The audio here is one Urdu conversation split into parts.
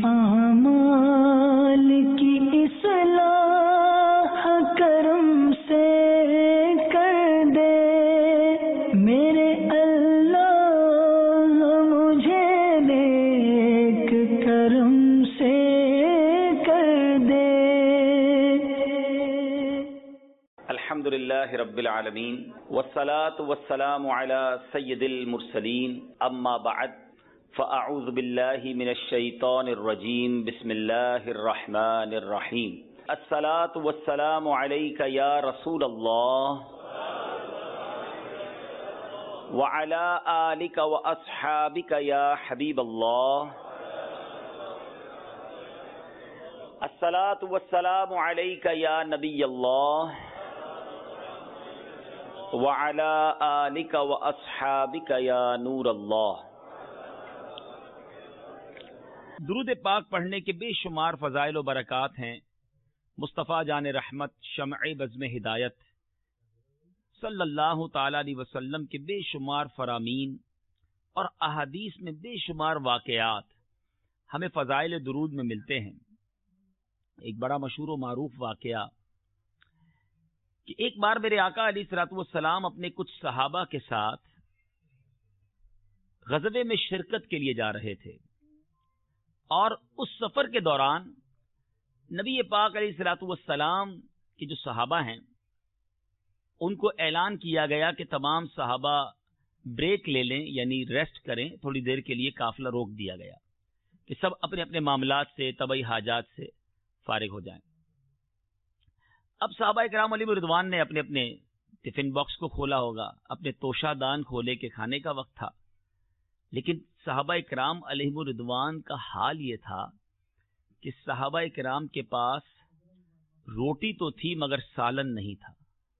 اعمال کی اصلاح کرم سے کر دے میرے اللہ، مجھے نیک کرم سے کر دے۔ الحمدللہ رب العالمین والصلاة والسلام علی سید المرسلین، اما بعد فاعوذ باللہ من الشیطان الرجیم، بسم اللہ الرحمن الرحیم۔ الصلاة والسلام علیک یا رسول اللہ وعلی آلک واصحابک یا حبیب اللہ۔ الصلاة والسلام علیک یا نبی اللہ وعلی آلک واصحابک یا نور اللہ۔ درود پاک پڑھنے کے بے شمار فضائل و برکات ہیں۔ مصطفیٰ جان رحمت شمع بزم ہدایت صلی اللہ تعالی علیہ وسلم کے بے شمار فرامین اور احادیث میں بے شمار واقعات ہمیں فضائل درود میں ملتے ہیں۔ ایک بڑا مشہور و معروف واقعہ کہ ایک بار میرے آقا علیہ الصلوۃ والسلام اپنے کچھ صحابہ کے ساتھ غزوے میں شرکت کے لیے جا رہے تھے، اور اس سفر کے دوران نبی پاک علیہ الصلوۃ والسلام کے جو صحابہ ہیں ان کو اعلان کیا گیا کہ تمام صحابہ بریک لے لیں، یعنی ریسٹ کریں، تھوڑی دیر کے لیے قافلہ روک دیا گیا کہ سب اپنے اپنے معاملات سے، طبعی حاجات سے فارغ ہو جائیں۔ اب صحابہ اکرام علیہ رضوان نے اپنے اپنے ٹفن باکس کو کھولا ہوگا، اپنے توشہ دان کھولے کہ کھانے کا وقت تھا، لیکن صحابہ اکرام علیہ رضوان کا حال یہ تھا کہ صحابہ اکرام کے پاس روٹی تو تھی مگر سالن نہیں تھا۔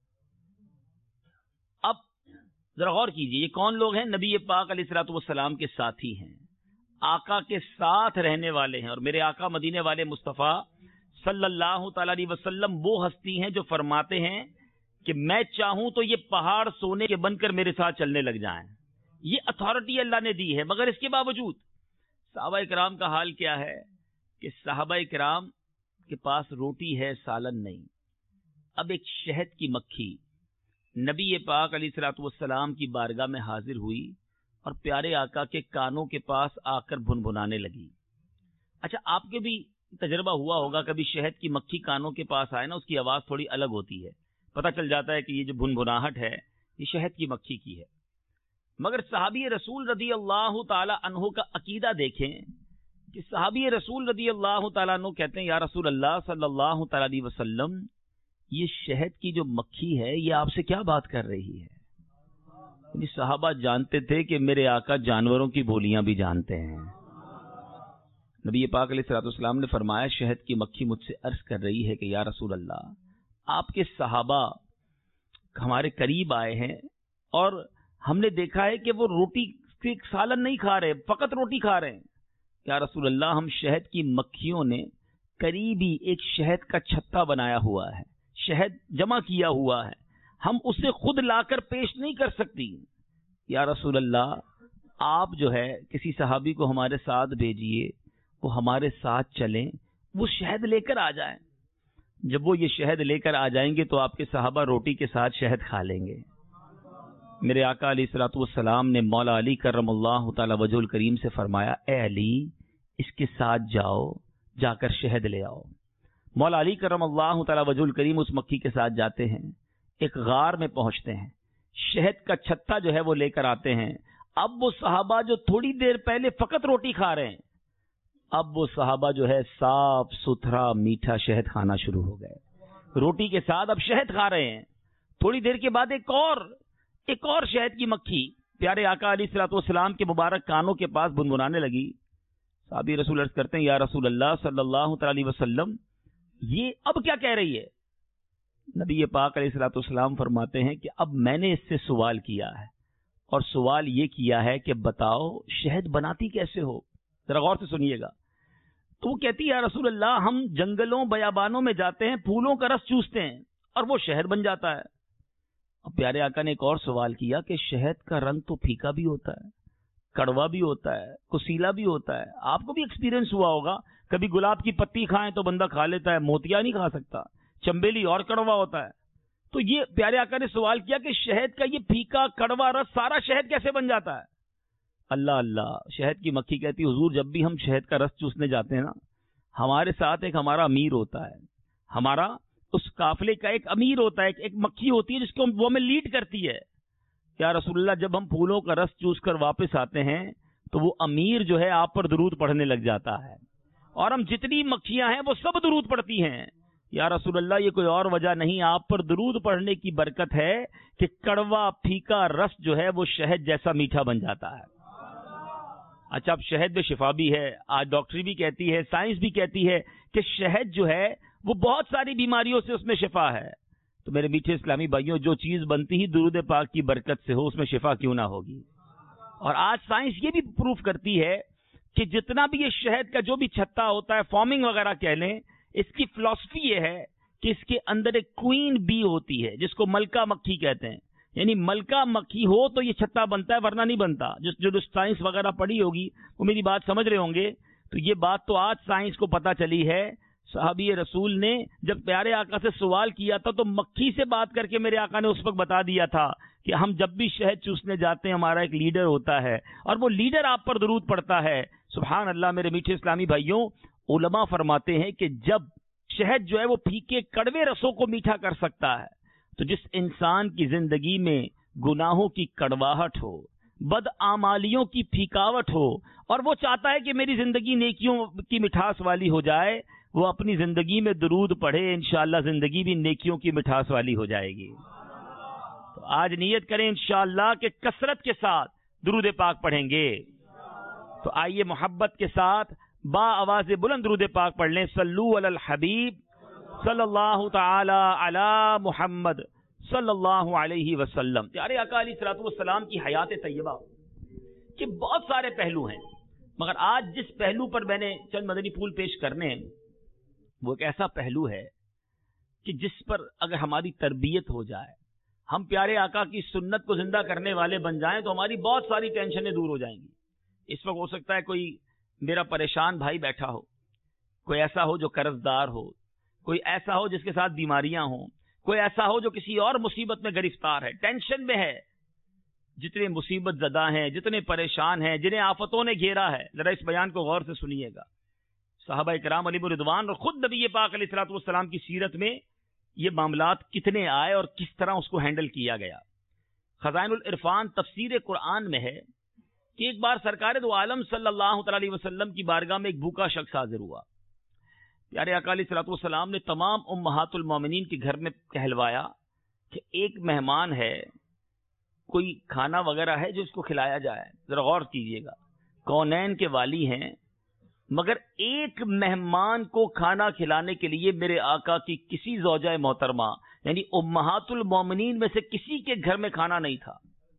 اب ذرا غور کیجئے، یہ کون لوگ ہیں؟ نبی پاک علیہ الصلوۃ والسلام کے ساتھی ہیں، آقا کے ساتھ رہنے والے ہیں، اور میرے آقا مدینے والے مصطفیٰ صلی اللہ تعالی علیہ وسلم وہ ہستی ہیں جو فرماتے ہیں کہ میں چاہوں تو یہ پہاڑ سونے کے بن کر میرے ساتھ چلنے لگ جائیں۔ یہ اتھارٹی اللہ نے دی ہے، مگر اس کے باوجود صحابہ اکرام کا حال کیا ہے کہ صحابہ اکرام کے پاس روٹی ہے، سالن نہیں۔ اب ایک شہد کی مکھی نبی پاک علیہ الصلوۃ والسلام کی بارگاہ میں حاضر ہوئی اور پیارے آقا کے کانوں کے پاس آ کر بھنبھنانے لگی۔ اچھا، آپ کے بھی تجربہ ہوا ہوگا، کبھی شہد کی مکھی کانوں کے پاس آئے نا، اس کی آواز تھوڑی الگ ہوتی ہے، پتہ چل جاتا ہے کہ یہ جو بھنبھناہٹ ہے یہ شہد کی مکھی کی ہے۔ مگر صحابی رسول رضی اللہ تعالی عنہ کا عقیدہ دیکھیں کہ صحابی رسول رضی اللہ تعالیٰ عنہ کہتے ہیں یا رسول اللہ صلی اللہ تعالی علیہ وسلم، یہ شہد کی جو مکھی ہے یہ آپ سے کیا بات کر رہی ہے؟ یعنی صحابہ جانتے تھے کہ میرے آقا جانوروں کی بولیاں بھی جانتے ہیں۔ نبی پاک علیہ الصلوۃ والسلام نے فرمایا شہد کی مکھی مجھ سے عرض کر رہی ہے کہ یا رسول اللہ، آپ کے صحابہ ہمارے قریب آئے ہیں اور ہم نے دیکھا ہے کہ وہ روٹی سے سالن نہیں کھا رہے، فقط روٹی کھا رہے ہیں۔ یا رسول اللہ، ہم شہد کی مکھیوں نے قریبی ایک شہد کا چھتا بنایا ہوا ہے، شہد جمع کیا ہوا ہے، ہم اسے خود لا کر پیش نہیں کر سکتی۔ یا رسول اللہ، آپ جو ہے کسی صحابی کو ہمارے ساتھ بھیجیے، وہ ہمارے ساتھ چلیں، وہ شہد لے کر آ جائیں۔ جب وہ یہ شہد لے کر آ جائیں گے تو آپ کے صحابہ روٹی کے ساتھ شہد کھا لیں گے۔ میرے آقا علیہ الصلوۃ والسلام نے مولا علی کرم اللہ تعالی وجہ الکریم سے فرمایا، اے علی، اس کے ساتھ جاؤ، جا کر شہد لے آؤ۔ مولا علی کرم اللہ تعالی وجہ الکریم اس مکھی کے ساتھ جاتے ہیں، ایک غار میں پہنچتے ہیں، شہد کا چھتا جو ہے وہ لے کر آتے ہیں۔ اب وہ صحابہ جو تھوڑی دیر پہلے فقط روٹی کھا رہے ہیں، اب وہ صحابہ جو ہے صاف ستھرا میٹھا شہد کھانا شروع ہو گئے، روٹی کے ساتھ اب شہد کھا رہے ہیں۔ تھوڑی دیر کے بعد ایک اور شہد کی مکھی پیارے آقا علیہ الصلوۃ والسلام کے مبارک کانوں کے پاس بنبنانے لگی۔ صحابی رسول عرض کرتے ہیں یا رسول اللہ صلی اللہ تعالی علیہ وسلم، یہ اب کیا کہہ رہی ہے؟ نبی پاک علیہ الصلوۃ والسلام فرماتے ہیں کہ اب میں نے اس سے سوال کیا ہے، اور سوال یہ کیا ہے کہ بتاؤ شہد بناتی کیسے ہو؟ ذرا غور سے سنیے گا۔ تو وہ کہتی ہے یا رسول اللہ، ہم جنگلوں بیابانوں میں جاتے ہیں، پھولوں کا رس چوستے ہیں اور وہ شہد بن جاتا ہے۔ اب پیارے آقا نے ایک اور سوال کیا کہ شہد کا رنگ تو پھیکا بھی ہوتا ہے، کڑوا بھی ہوتا ہے, کسیلا بھی ہوتا ہے. آپ کو بھی ایکسپیرینس ہوا ہوگا, کبھی گلاب کی پتی کھائیں تو بندہ کھا لیتا ہے, موتیا نہیں کھا سکتا. چمبیلی اور کڑوا ہوتا ہے. تو یہ پیارے آقا نے سوال کیا کہ شہد کا یہ پھیکا کڑوا رس سارا شہد کیسے بن جاتا ہے؟ اللہ اللہ. شہد کی مکھی کہتی حضور جب بھی ہم شہد کا رس چوسنے جاتے ہیں نا, ہمارے ساتھ ایک ہمارا امیر ہوتا ہے, ہمارا اس قافلے کا ایک امیر ہوتا ہے, ایک مکھی ہوتی ہے جس کو وہ ہمیں لیڈ کرتی ہے. یا رسول اللہ جب ہم پھولوں کا رس چوس کر واپس آتے ہیں تو وہ امیر جو ہے آپ پر درود پڑھنے لگ جاتا ہے, اور ہم جتنی مکھیاں ہیں وہ سب درود پڑھتی ہیں. یا رسول اللہ یہ کوئی اور وجہ نہیں, آپ پر درود پڑھنے کی برکت ہے کہ کڑوا پھیکا رس جو ہے وہ شہد جیسا میٹھا بن جاتا ہے. اچھا, اب شہد میں شفا بھی ہے. آج ڈاکٹری بھی کہتی ہے, سائنس بھی کہتی ہے کہ شہد جو ہے وہ بہت ساری بیماریوں سے اس میں شفا ہے. تو میرے میٹھے اسلامی بھائیوں, جو چیز بنتی ہی درود پاک کی برکت سے ہو اس میں شفا کیوں نہ ہوگی. اور آج سائنس یہ بھی پروف کرتی ہے کہ جتنا بھی یہ شہد کا جو بھی چھتا ہوتا ہے, فارمنگ وغیرہ کہہ لیں, اس کی فلسفی یہ ہے کہ اس کے اندر ایک کوئین بی ہوتی ہے جس کو ملکہ مکھی کہتے ہیں. یعنی ملکہ مکھی ہو تو یہ چھتا بنتا ہے, ورنہ نہیں بنتا. جو سائنس وغیرہ پڑھی ہوگی وہ میری بات سمجھ رہے ہوں گے. تو یہ بات تو آج سائنس کو پتا چلی ہے. صحابی رسول نے جب پیارے آقا سے سوال کیا تھا تو مکھی سے بات کر کے میرے آقا نے اس وقت بتا دیا تھا کہ ہم جب بھی شہد چوسنے جاتے ہیں ہمارا ایک لیڈر ہوتا ہے, اور وہ لیڈر آپ پر درود پڑتا ہے. سبحان اللہ. میرے میٹھے اسلامی بھائیوں, علماء فرماتے ہیں کہ جب شہد جو ہے وہ پھیکے کڑوے رسوں کو میٹھا کر سکتا ہے, تو جس انسان کی زندگی میں گناہوں کی کڑواہٹ ہو, بد اعمالیوں کی پھیکاوٹ ہو, اور وہ چاہتا ہے کہ میری زندگی نیکیوں کی مٹھاس والی ہو جائے, وہ اپنی زندگی میں درود پڑھے, انشاءاللہ زندگی بھی نیکیوں کی مٹھاس والی ہو جائے گی. تو آج نیت کریں انشاءاللہ کہ کثرت کے ساتھ درود پاک پڑھیں گے. تو آئیے محبت کے ساتھ با آواز بلند درود پاک پڑھ لیں. صلو علی الحبیب صلی اللہ تعالی علی محمد صلی اللہ علیہ وسلم. پیارے آقا علیہ الصلوۃ والسلام کی حیات طیبہ کے بہت سارے پہلو ہیں, مگر آج جس پہلو پر میں نے چند مدنی پھول پیش کرنے ہیں وہ ایک ایسا پہلو ہے کہ جس پر اگر ہماری تربیت ہو جائے, ہم پیارے آقا کی سنت کو زندہ کرنے والے بن جائیں تو ہماری بہت ساری ٹینشنیں دور ہو جائیں گی. اس وقت ہو سکتا ہے کوئی میرا پریشان بھائی بیٹھا ہو, کوئی ایسا ہو جو قرض دار ہو, کوئی ایسا ہو جس کے ساتھ بیماریاں ہوں, کوئی ایسا ہو جو کسی اور مصیبت میں گرفتار ہے, ٹینشن میں ہے. جتنے مصیبت زدہ ہیں, جتنے پریشان ہیں, جنہیں آفتوں نے گھیرا ہے, ذرا اس بیان کو غور سے سنیے گا. صحابہ کرام علیہم رضوان اور خود نبی پاک علیہ الصلوۃ والسلام کی سیرت میں یہ معاملات کتنے آئے اور کس طرح اس کو ہینڈل کیا گیا. خزائن العرفان تفسیر قرآن میں ہے کہ ایک بار سرکار دو عالم صلی اللہ تعالی علیہ وسلم کی بارگاہ میں ایک بھوکا شخص حاضر ہوا. پیارے آقا علیہ الصلوۃ والسلام نے تمام امہات المومنین کے گھر میں کہلوایا کہ ایک مہمان ہے, کوئی کھانا وغیرہ ہے جو اس کو کھلایا جائے. ذرا غور کیجیے گا, کونین کے والی ہیں, مگر ایک مہمان کو کھانا کھلانے کے لیے میرے آقا کی کسی زوجہ محترمہ یعنی امہات المومنین میں سے کسی کے گھر میں کھانا نہیں تھا.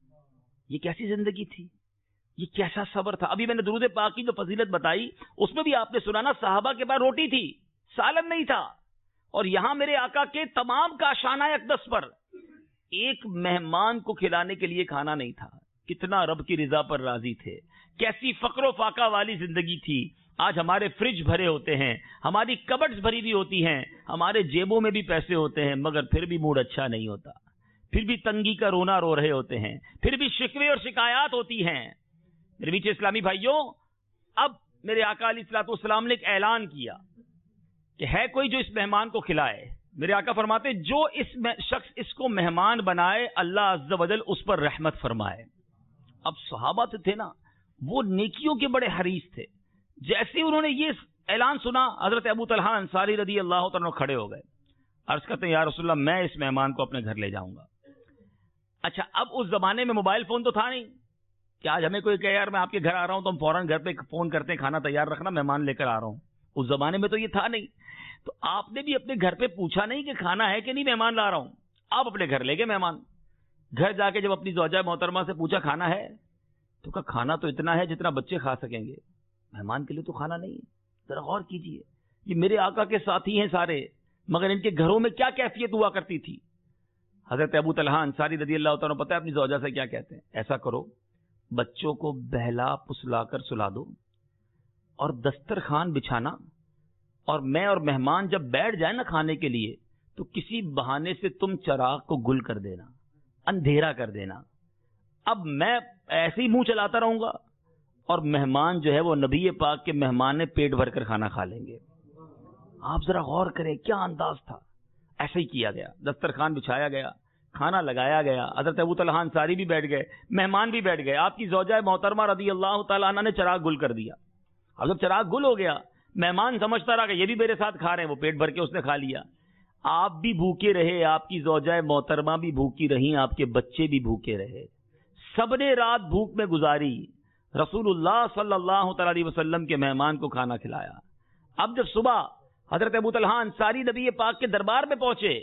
یہ کیسی زندگی تھی, یہ کیسا صبر تھا. ابھی میں نے درود پاک کی جو فضیلت بتائی اس میں بھی آپ نے سنا نا, صحابہ کے پاس روٹی تھی, سالن نہیں تھا, اور یہاں میرے آقا کے تمام کا شانہ اقدس پر ایک مہمان کو کھلانے کے لیے کھانا نہیں تھا. کتنا رب کی رضا پر راضی تھے, کیسی فقر و فاقہ والی زندگی تھی. آج ہمارے فریج بھرے ہوتے ہیں, ہماری کبڈز بھری بھی ہوتی ہیں, ہمارے جیبوں میں بھی پیسے ہوتے ہیں, مگر پھر بھی موڈ اچھا نہیں ہوتا, پھر بھی تنگی کا رونا رو رہے ہوتے ہیں, پھر بھی شکوے اور شکایات ہوتی ہیں. میرے میٹھے اسلامی بھائیوں, اب میرے آقا علیہ الصلوۃ والسلام نے ایک اعلان کیا کہ ہے کوئی جو اس مہمان کو کھلائے. میرے آقا فرماتے جو اس شخص اس کو مہمان بنائے اللہ عز و جل اس پر رحمت فرمائے. اب صحابہ تو تھے نا, وہ نیکیوں کے بڑے حریص تھے. جیسے انہوں نے یہ اعلان سنا, حضرت ابو طلحہ انصاری رضی اللہ تعالیٰ کھڑے ہو گئے, عرض کرتے ہیں یا رسول اللہ میں اس مہمان کو اپنے گھر لے جاؤں گا. اچھا, اب اس زمانے میں موبائل فون تو تھا نہیں کہ آج ہمیں کوئی کہے یار میں آپ کے گھر آ رہا ہوں تو ہم فوراً گھر پہ فون کرتے ہیں کھانا تیار رکھنا, مہمان لے کر آ رہا ہوں. اس زمانے میں تو یہ تھا نہیں. تو آپ نے بھی اپنے گھر پہ پوچھا نہیں کہ کھانا ہے کہ نہیں, مہمان لا رہا ہوں. آپ اپنے گھر لے گئے مہمان. گھر جا کے جب اپنی زوجہ محترمہ سے پوچھا کھانا ہے, تو کہا کھانا تو اتنا ہے جتنا بچے کھا سکیں گے, مہمان کے لیے تو کھانا نہیں ہے. ذرا غور کیجیے, یہ میرے آقا کے ساتھی ہیں سارے, مگر ان کے گھروں میں کیا کیفیت ہوا کرتی تھی. حضرت ابو طلحہ انصاری رضی اللہ تعالیٰ پتہ ہے اپنی زوجہ سے کیا کہتے ہیں, ایسا کرو بچوں کو بہلا پسلا کر سلا دو اور دسترخوان بچھانا، اور میں اور مہمان جب بیٹھ جائیں نا کھانے کے لیے تو کسی بہانے سے تم چراغ کو گل کر دینا، اندھیرا کر دینا۔ اب میں ایسے ہی منہ چلاتا رہوں گا اور مہمان جو ہے وہ نبی پاک کے مہمان نے پیٹ بھر کر کھانا کھا لیں گے۔ آپ ذرا غور کریں کیا انداز تھا۔ ایسے ہی کیا گیا، دسترخوان بچھایا گیا، کھانا لگایا گیا، حضرت ابو طلحہ انصاری بھی بیٹھ گئے، مہمان بھی بیٹھ گئے، آپ کی زوجہ محترمہ رضی اللہ تعالیٰ عنہ نے چراغ گل کر دیا۔ اب جب چراغ گل ہو گیا، مہمان سمجھتا رہا کہ یہ بھی میرے ساتھ کھا رہے ہیں، وہ پیٹ بھر کے اس نے کھا لیا۔ آپ بھی بھوکے رہے، آپ کی زوجہ محترمہ بھی بھوکی رہی، آپ کے بچے بھی بھوکے رہے، سب نے رات بھوک میں گزاری، رسول اللہ صلی اللہ تعالی علیہ وسلم کے مہمان کو کھانا کھلایا۔ اب جب صبح حضرت ابو طلحہ انصاری نبی پاک کے دربار میں پہنچے،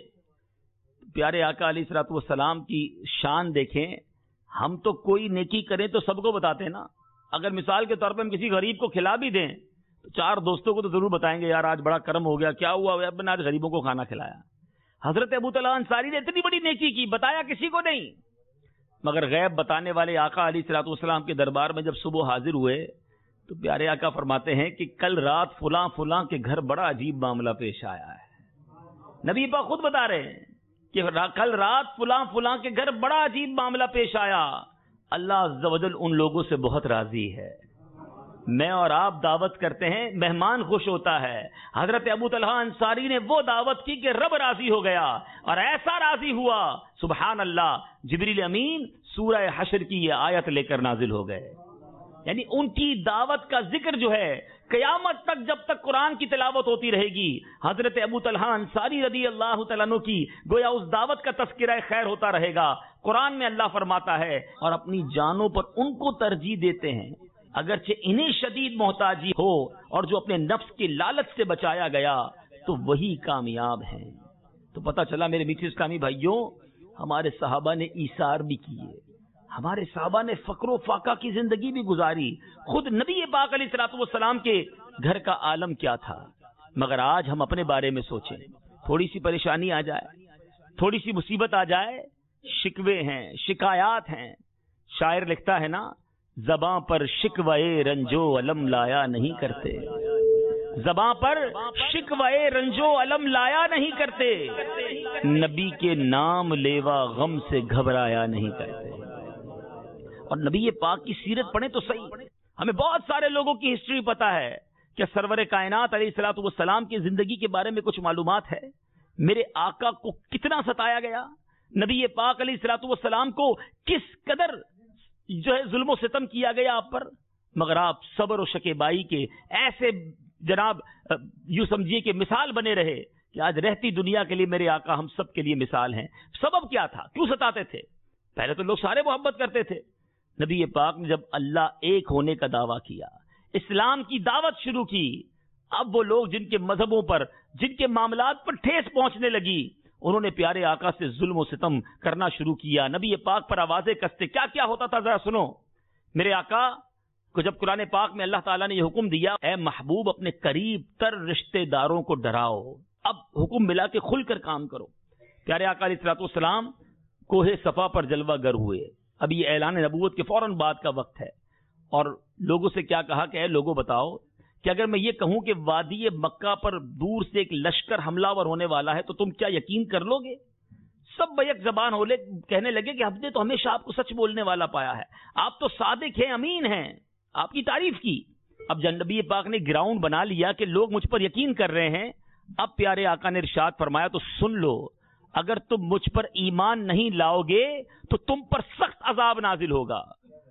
پیارے آقا علیہ الصلوۃ والسلام کی شان دیکھیں۔ ہم تو کوئی نیکی کریں تو سب کو بتاتے ہیں نا، اگر مثال کے طور پہ ہم کسی غریب کو کھلا بھی دیں تو 4 دوستوں کو تو ضرور بتائیں گے، یار آج بڑا کرم ہو گیا، کیا ہوا اب نے آج غریبوں کو کھانا کھلایا۔ حضرت ابو طلحہ انصاری نے اتنی بڑی نیکی کی، بتایا کسی کو نہیں، مگر غیب بتانے والے آقا علیہ الصلوۃ والسلام کے دربار میں جب صبح حاضر ہوئے تو پیارے آقا فرماتے ہیں کہ کل رات فلاں فلاں کے گھر بڑا عجیب معاملہ پیش آیا ہے۔ نبی پاک خود بتا رہے ہیں کہ کل رات فلاں فلاں کے گھر بڑا عجیب معاملہ پیش آیا، اللہ عز و جل ان لوگوں سے بہت راضی ہے۔ میں اور آپ دعوت کرتے ہیں، مہمان خوش ہوتا ہے۔ حضرت ابو طلحہ انصاری نے وہ دعوت کی کہ رب راضی ہو گیا، اور ایسا راضی ہوا سبحان اللہ، جبریل امین سورہ حشر کی یہ آیت لے کر نازل ہو گئے۔ یعنی ان کی دعوت کا ذکر جو ہے قیامت تک جب تک قرآن کی تلاوت ہوتی رہے گی، حضرت ابو طلحہ انصاری رضی اللہ تعالیٰ عنہ کی گویا اس دعوت کا تذکرہ خیر ہوتا رہے گا۔ قرآن میں اللہ فرماتا ہے اور اپنی جانوں پر ان کو ترجیح دیتے ہیں اگرچہ انہیں شدید محتاجی ہو، اور جو اپنے نفس کے لالچ سے بچایا گیا تو وہی کامیاب ہیں۔ تو پتہ چلا میرے میٹھے اسلامی بھائیوں، ہمارے صحابہ نے ایثار بھی کیے، ہمارے صحابہ نے فقر و فاقہ کی زندگی بھی گزاری۔ خود نبی پاک علیہ الصلوۃ والسلام کے گھر کا عالم کیا تھا، مگر آج ہم اپنے بارے میں سوچیں، تھوڑی سی پریشانی آ جائے، تھوڑی سی مصیبت آ جائے، شکوے ہیں، شکایات ہیں۔ شاعر لکھتا ہے نا، زباں پر شکوے رنجو علم لایا نہیں کرتے، زباں پر شکوے رنجو علم لایا نہیں کرتے، نبی کے نام لیوا غم سے گھبرایا نہیں کرتے۔ اور نبی پاک کی سیرت پڑھیں تو صحیح، ہمیں بہت سارے لوگوں کی ہسٹری پتا ہے کہ سرور کائنات علیہ الصلوۃ والسلام کی زندگی کے بارے میں کچھ معلومات ہے۔ میرے آقا کو کتنا ستایا گیا، نبی پاک علیہ الصلوۃ والسلام کو کس قدر جو ہے ظلم و ستم کیا گیا آپ پر، مگر آپ صبر و شکیبائی کے ایسے جناب یوں سمجھیے کہ مثال بنے رہے کہ آج رہتی دنیا کے لیے میرے آقا ہم سب کے لیے مثال ہیں۔ سبب کیا تھا، کیوں ستاتے تھے؟ پہلے تو لوگ سارے محبت کرتے تھے، نبی پاک نے جب اللہ ایک ہونے کا دعویٰ کیا، اسلام کی دعوت شروع کی، اب وہ لوگ جن کے مذہبوں پر، جن کے معاملات پر ٹھیس پہنچنے لگی، انہوں نے پیارے آقا سے ظلم و ستم کرنا شروع کیا، نبی پاک پر آوازیں کستے۔ کیا کیا ہوتا تھا ذرا سنو۔ میرے آقا کو جب قرآن پاک میں اللہ تعالیٰ نے یہ حکم دیا، اے محبوب اپنے قریب تر رشتہ داروں کو ڈراؤ، اب حکم ملا کہ کھل کر کام کرو۔ پیارے آقا علیہ الصلوۃ والسلام کوہ صفا پر جلوہ گر ہوئے، اب یہ اعلان نبوت کے فوراً بعد کا وقت ہے، اور لوگوں سے کیا کہا کہ اے لوگوں بتاؤ کہ اگر میں یہ کہوں کہ وادی مکہ پر دور سے ایک لشکر حملہ ور ہونے والا ہے تو تم کیا یقین کر لو گے؟ سب بیک زبان ہو لے کہنے لگے کہ ہم نے تو ہمیشہ آپ کو سچ بولنے والا پایا ہے، آپ تو صادق ہیں، امین ہیں، آپ کی تعریف کی۔ اب جب نبی پاک نے گراؤنڈ بنا لیا کہ لوگ مجھ پر یقین کر رہے ہیں، اب پیارے آقا نے ارشاد فرمایا تو سن لو، اگر تم مجھ پر ایمان نہیں لاؤ گے تو تم پر سخت عذاب نازل ہوگا۔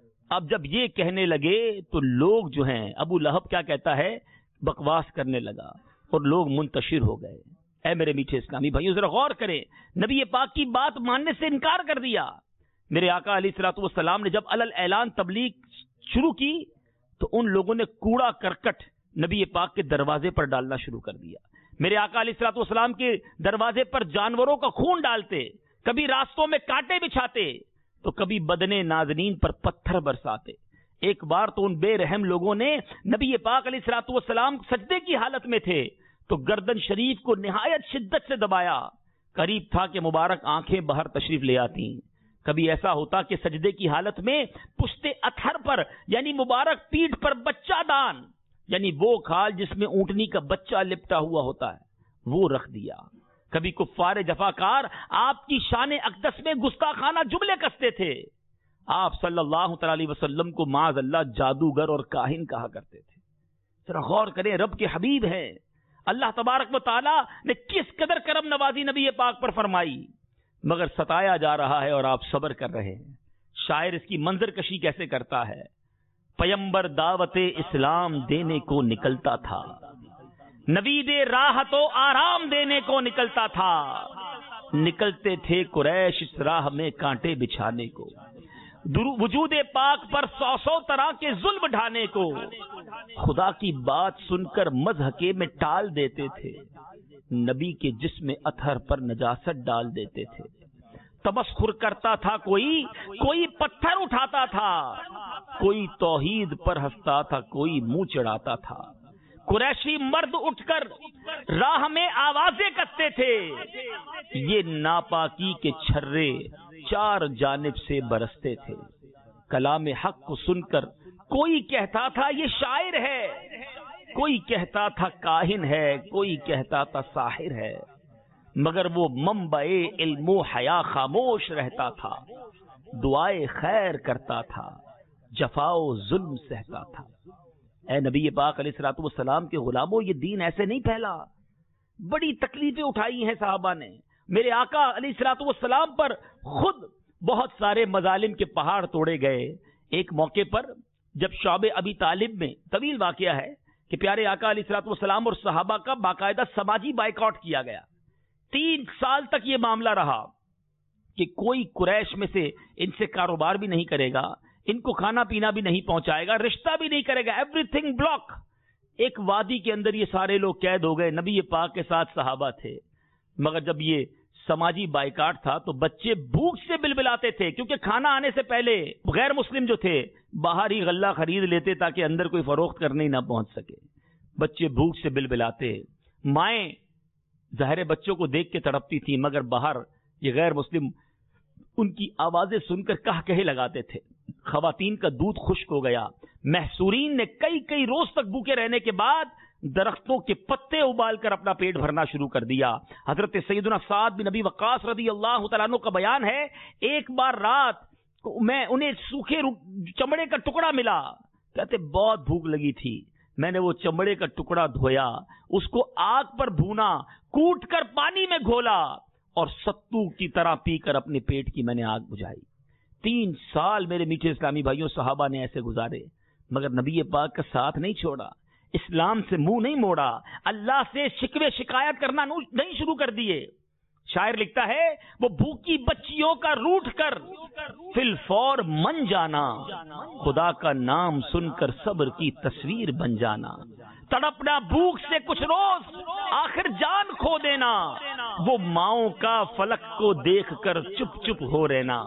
اب جب یہ کہنے لگے تو لوگ جو ہیں، ابو لہب کیا کہتا ہے، بکواس کرنے لگا اور لوگ منتشر ہو گئے۔ اے میرے میٹھے اسلامی بھائیو ذرا غور کریں، نبی پاک کی بات ماننے سے انکار کر دیا۔ میرے آقا علیہ الصلوۃ والسلام نے جب علل اعلان تبلیغ شروع کی تو ان لوگوں نے کوڑا کرکٹ نبی پاک کے دروازے پر ڈالنا شروع کر دیا۔ میرے آقا علیہ الصلوۃ والسلام کے دروازے پر جانوروں کا خون ڈالتے، کبھی راستوں میں کانٹے بچھاتے تو کبھی بدنے نازنین پر پتھر برساتے۔ ایک بار تو ان بے رحم لوگوں نے نبی پاک علیہ الصلوۃ والسلام سجدے کی حالت میں تھے تو گردن شریف کو نہایت شدت سے دبایا، قریب تھا کہ مبارک آنکھیں باہر تشریف لے آتی۔ کبھی ایسا ہوتا کہ سجدے کی حالت میں پشتے اتھر پر یعنی مبارک پیٹھ پر بچہ دان یعنی وہ کھال جس میں اونٹنی کا بچہ لپٹا ہوا ہوتا ہے وہ رکھ دیا. کبھی کفار جفاکار آپ کی شان اقدس میں گستاخانہ جملے کستے تھے. آپ صلی اللہ تعالی علیہ وسلم کو معاذ اللہ جادوگر اور کاہن کہا کرتے تھے. ذرا غور کریں، رب کے حبیب ہیں. اللہ تبارک و تعالی نے کس قدر کرم نوازی نبی پاک پر فرمائی، مگر ستایا جا رہا ہے اور آپ صبر کر رہے ہیں. شاعر اس کی منظر کشی کیسے کرتا ہے. پیمبر دعوت اسلام دینے کو نکلتا تھا، نوید راہ تو آرام دینے کو نکلتا تھا. نکلتے تھے قریش اس راہ میں کانٹے بچھانے کو، وجود پاک پر 100 طرح کے ظلم ڈھانے کو. خدا کی بات سن کر مضحکے میں ٹال دیتے تھے، نبی کے جسم اطہر پر نجاست ڈال دیتے تھے. تمسخر کرتا تھا کوئی پتھر اٹھاتا تھا، کوئی توحید پر ہنستا تھا، کوئی منہ چڑھاتا تھا. قریشی مرد اٹھ کر راہ میں آوازیں کرتے تھے، یہ ناپاکی کے چھرے 4 جانب سے برستے تھے. کلام حق کو سن کر کوئی کہتا تھا یہ شاعر ہے، کوئی کہتا تھا کاہن ہے، کوئی کہتا تھا ساحر ہے، مگر وہ منبع علم و حیا خاموش رہتا تھا. دعائے خیر کرتا تھا، جفا و ظلم سہتا تھا. اے نبی پاک علیہ الصلوۃ والسلام کے غلاموں، یہ دین ایسے نہیں پھیلا. بڑی تکلیفیں اٹھائی ہیں صحابہ نے. میرے آقا علیہ الصلوۃ والسلام پر خود بہت سارے مظالم کے پہاڑ توڑے گئے. ایک موقع پر جب شعب ابی طالب میں طویل واقعہ ہے کہ پیارے آقا علیہ الصلوۃ والسلام اور صحابہ کا باقاعدہ سماجی بائیکاٹ کیا گیا. 3 سال تک یہ معاملہ رہا کہ کوئی قریش میں سے ان سے کاروبار بھی نہیں کرے گا، ان کو کھانا پینا بھی نہیں پہنچائے گا، رشتہ بھی نہیں کرے گا، ایوری تھنگ بلاک. ایک وادی کے اندر یہ سارے لوگ قید ہو گئے. نبی پاک کے ساتھ صحابہ تھے، مگر جب یہ سماجی بائیکاٹ تھا تو بچے بھوک سے بلبلاتے تھے، کیونکہ کھانا آنے سے پہلے غیر مسلم جو تھے باہر ہی غلہ خرید لیتے تاکہ اندر کوئی فروخت کرنے ہی نہ پہنچ سکے. بچے بھوک سے بلبلاتے، مائیں ظاہر بچوں کو دیکھ کے تڑپتی تھی، مگر باہر یہ غیر مسلم ان کی آوازیں سن کر کہے لگاتے تھے. خواتین کا دودھ خشک ہو گیا. محصورین نے کئی روز تک بھوکے رہنے کے بعد درختوں کے پتے ابال کر اپنا پیٹ بھرنا شروع کر دیا. حضرت سیدنا سعد بن نبی وقاص رضی اللہ تعالیٰ عنہ کا بیان ہے، ایک بار رات میں انہیں سوکھے چمڑے کا ٹکڑا ملا. کہتے بہت بھوک لگی تھی، میں نے وہ چمڑے کا ٹکڑا دھویا، اس کو آگ پر بھونا، کوٹ کر پانی میں گھولا اور ستو کی طرح پی کر اپنے پیٹ کی میں نے آگ بجھائی. 3 سال میرے میٹھے اسلامی بھائیوں صحابہ نے ایسے گزارے، مگر نبی پاک کا ساتھ نہیں چھوڑا، اسلام سے منہ نہیں موڑا، اللہ سے شکوے شکایت کرنا نہیں شروع کر دیے. شاعر لکھتا ہے، وہ بھوکی بچیوں کا روٹ کر فی الفور من جانا، خدا کا نام سن کر صبر کی تصویر بن جانا. تڑپنا بھوک سے کچھ روز، آخر جان کھو دینا، وہ ماؤں کا فلک کو دیکھ کر چپ چپ ہو رہنا.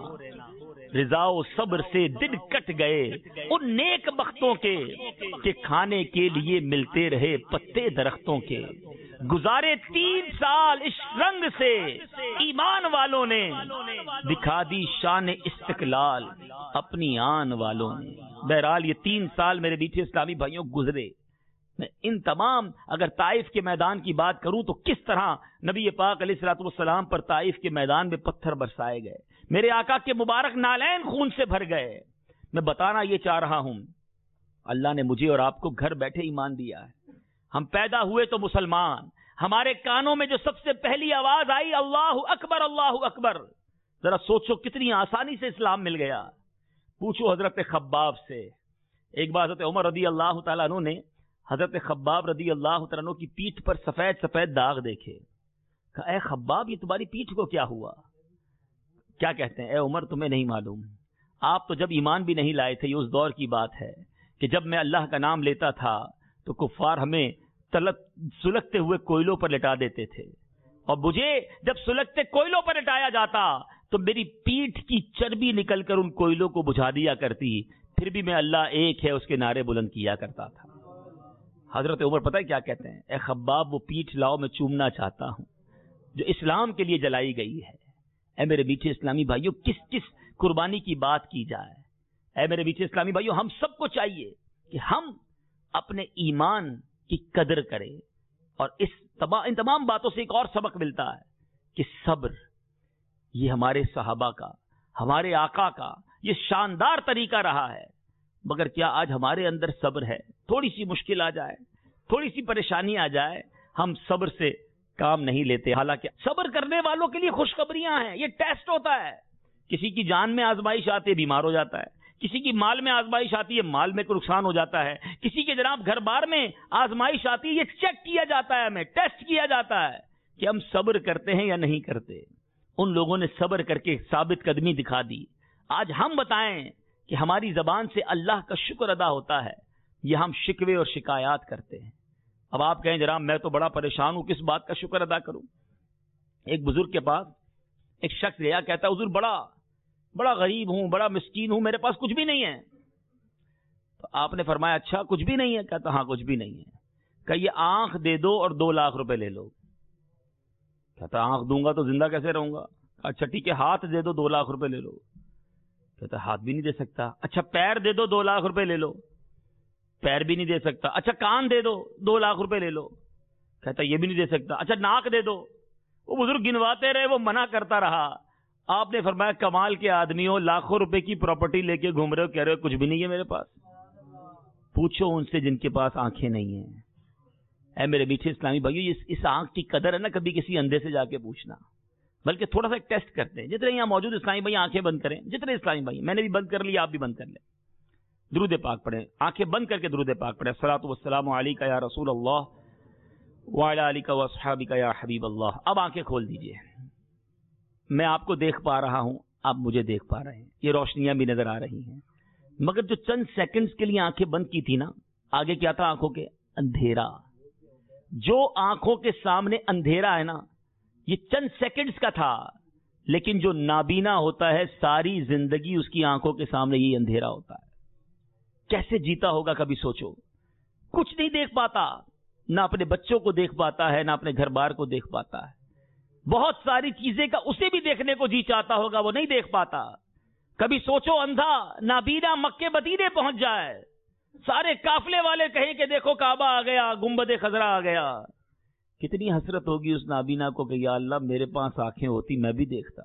رضا و صبر سے دن کٹ گئے ان نیک بختوں کے کہ کھانے کے لیے ملتے رہے پتے درختوں کے. گزارے 3 سال اس رنگ سے ایمان والوں نے، دکھا دی شان استقلال اپنی آن والوں نے. بہرحال یہ 3 سال میرے میٹھے اسلامی بھائیوں گزرے. میں ان تمام اگر طائف کے میدان کی بات کروں تو کس طرح نبی پاک علیہ الصلوۃ والسلام پر طائف کے میدان میں پتھر برسائے گئے، میرے آقا کے مبارک نالین خون سے بھر گئے. میں بتانا یہ چاہ رہا ہوں، اللہ نے مجھے اور آپ کو گھر بیٹھے ایمان دیا ہے. ہم پیدا ہوئے تو مسلمان، ہمارے کانوں میں جو سب سے پہلی آواز آئی اللہ اکبر اللہ اکبر. ذرا سوچو کتنی آسانی سے اسلام مل گیا. پوچھو حضرت خباب سے. ایک بار حضرت عمر رضی اللہ تعالیٰ عنہ نے حضرت خباب رضی اللہ تعالیٰ عنہ کی پیٹھ پر سفید سفید داغ دیکھے. کہا اے خباب یہ تمہاری پیٹھ کو کیا ہوا؟ کیا کہتے ہیں، اے عمر تمہیں نہیں معلوم، آپ تو جب ایمان بھی نہیں لائے تھے، یہ اس دور کی بات ہے کہ جب میں اللہ کا نام لیتا تھا تو کفار ہمیں سلگتے ہوئے کوئلوں پر لٹا دیتے تھے، اور مجھے جب سلگتے کوئلوں پر لٹایا جاتا تو میری پیٹھ کی چربی نکل کر ان کوئلوں کو بجھا دیا کرتی، پھر بھی میں اللہ ایک ہے اس کے نعرے بلند کیا کرتا تھا. حضرت عمر پتہ ہے کیا کہتے ہیں، اے خباب وہ پیٹھ لاؤ میں چومنا چاہتا ہوں جو اسلام کے لیے جلائی گئی ہے. اے میرے میٹھے اسلامی بھائیوں، کس کس قربانی کی بات کی جائے؟ اے میرے میٹھے اسلامی بھائیوں، ہم سب کو چاہیے کہ ہم اپنے ایمان کی قدر کریں. اور ان تمام باتوں سے ایک اور سبق ملتا ہے کہ صبر، یہ ہمارے صحابہ کا، ہمارے آقا کا یہ شاندار طریقہ رہا ہے. مگر کیا آج ہمارے اندر صبر ہے؟ تھوڑی سی مشکل آ جائے، تھوڑی سی پریشانی آ جائے، ہم صبر سے کام نہیں لیتے. حالانکہ صبر کرنے والوں کے لیے خوشخبریاں ہیں. یہ ٹیسٹ ہوتا ہے. کسی کی جان میں آزمائش آتی ہے، بیمار ہو جاتا ہے. کسی کی مال میں آزمائش آتی ہے، مال میں کوئی نقصان ہو جاتا ہے. کسی کے جناب گھر بار میں آزمائش آتی ہے، یہ چیک کیا جاتا ہے، ہمیں ٹیسٹ کیا جاتا ہے کہ ہم صبر کرتے ہیں یا نہیں کرتے. ان لوگوں نے صبر کر کے ثابت قدمی دکھا دی. آج ہم بتائیں کہ ہماری زبان سے اللہ کا شکر ادا ہوتا ہے یا ہم شکوے اور شکایات کرتے ہیں؟ اب آپ کہیں جناب میں تو بڑا پریشان ہوں، کس بات کا شکر ادا کروں؟ ایک بزرگ کے پاس ایک شخص گیا، کہتا ہے حضور بڑا غریب ہوں، بڑا مسکین ہوں، میرے پاس کچھ بھی نہیں ہے. تو آپ نے فرمایا اچھا کچھ بھی نہیں ہے؟ کہتا ہاں کچھ بھی نہیں ہے. کہ یہ آنکھ دے دو اور 2 لاکھ روپے لے لو. کہتا آنکھ دوں گا تو زندہ کیسے رہوں گا؟ اچھا ٹھیک ہے ہاتھ دے دو 2 لاکھ روپے لے لو. کہتا ہاتھ بھی نہیں دے سکتا. اچھا پیر دے دو 2 لاکھ روپے لے لو. پیر بھی نہیں دے سکتا. اچھا کان دے دو 2 لاکھ روپے لے لو. کہتا یہ بھی نہیں دے سکتا. اچھا ناک دے دو. وہ بزرگ گنواتے رہے، وہ منع کرتا رہا. آپ نے فرمایا کمال کے آدمیوں، لاکھوں روپے کی پراپرٹی لے کے گھوم رہے ہو، کہہ رہے ہو کچھ بھی نہیں ہے میرے پاس. پوچھو ان سے جن کے پاس آنکھیں نہیں ہیں. اے میرے میٹھے اسلامی بھائیو، اس آنکھ کی قدر ہے نا کبھی کسی اندھے سے جا کے پوچھنا. بلکہ تھوڑا سا ایک ٹیسٹ کرتے ہیں. جتنے یہاں موجود اسلامی بھائی آنکھیں بند کریں، جتنے اسلامی بھائی، میں نے بھی بند کر لی، آپ بھی بند کر لیں. درود پاک پڑھیں، آنکھیں بند کر کے درود پاک پڑھیں. الصلاۃ والسلام علیک یا رسول اللہ وعلی آلک واصحابک یا حبیب اللہ. اب آنکھیں کھول دیجئے. میں آپ کو دیکھ پا رہا ہوں، آپ مجھے دیکھ پا رہے ہیں، یہ روشنیاں بھی نظر آ رہی ہیں. مگر جو چند سیکنڈز کے لیے آنکھیں بند کی تھی نا، آگے کیا تھا آنکھوں کے؟ اندھیرا. جو آنکھوں کے سامنے اندھیرا ہے نا، یہ چند سیکنڈز کا تھا. لیکن جو نابینا ہوتا ہے ساری زندگی اس کی آنکھوں کے سامنے یہ اندھیرا ہوتا ہے. کیسے جیتا ہوگا کبھی سوچو. کچھ نہیں دیکھ پاتا، نہ اپنے بچوں کو دیکھ پاتا ہے، نہ اپنے گھر بار کو دیکھ پاتا ہے. بہت ساری چیزیں کا اسے بھی دیکھنے کو جی چاہتا ہوگا، وہ نہیں دیکھ پاتا. کبھی سوچو اندھا نابینا مکے مدینے پہنچ جائے، سارے قافلے والے کہیں کہ دیکھو کعبہ آ گیا، گنبد خضرا آ گیا. کتنی حسرت ہوگی اس نابینا کو کہ یا اللہ میرے پاس آنکھیں ہوتی میں بھی دیکھتا.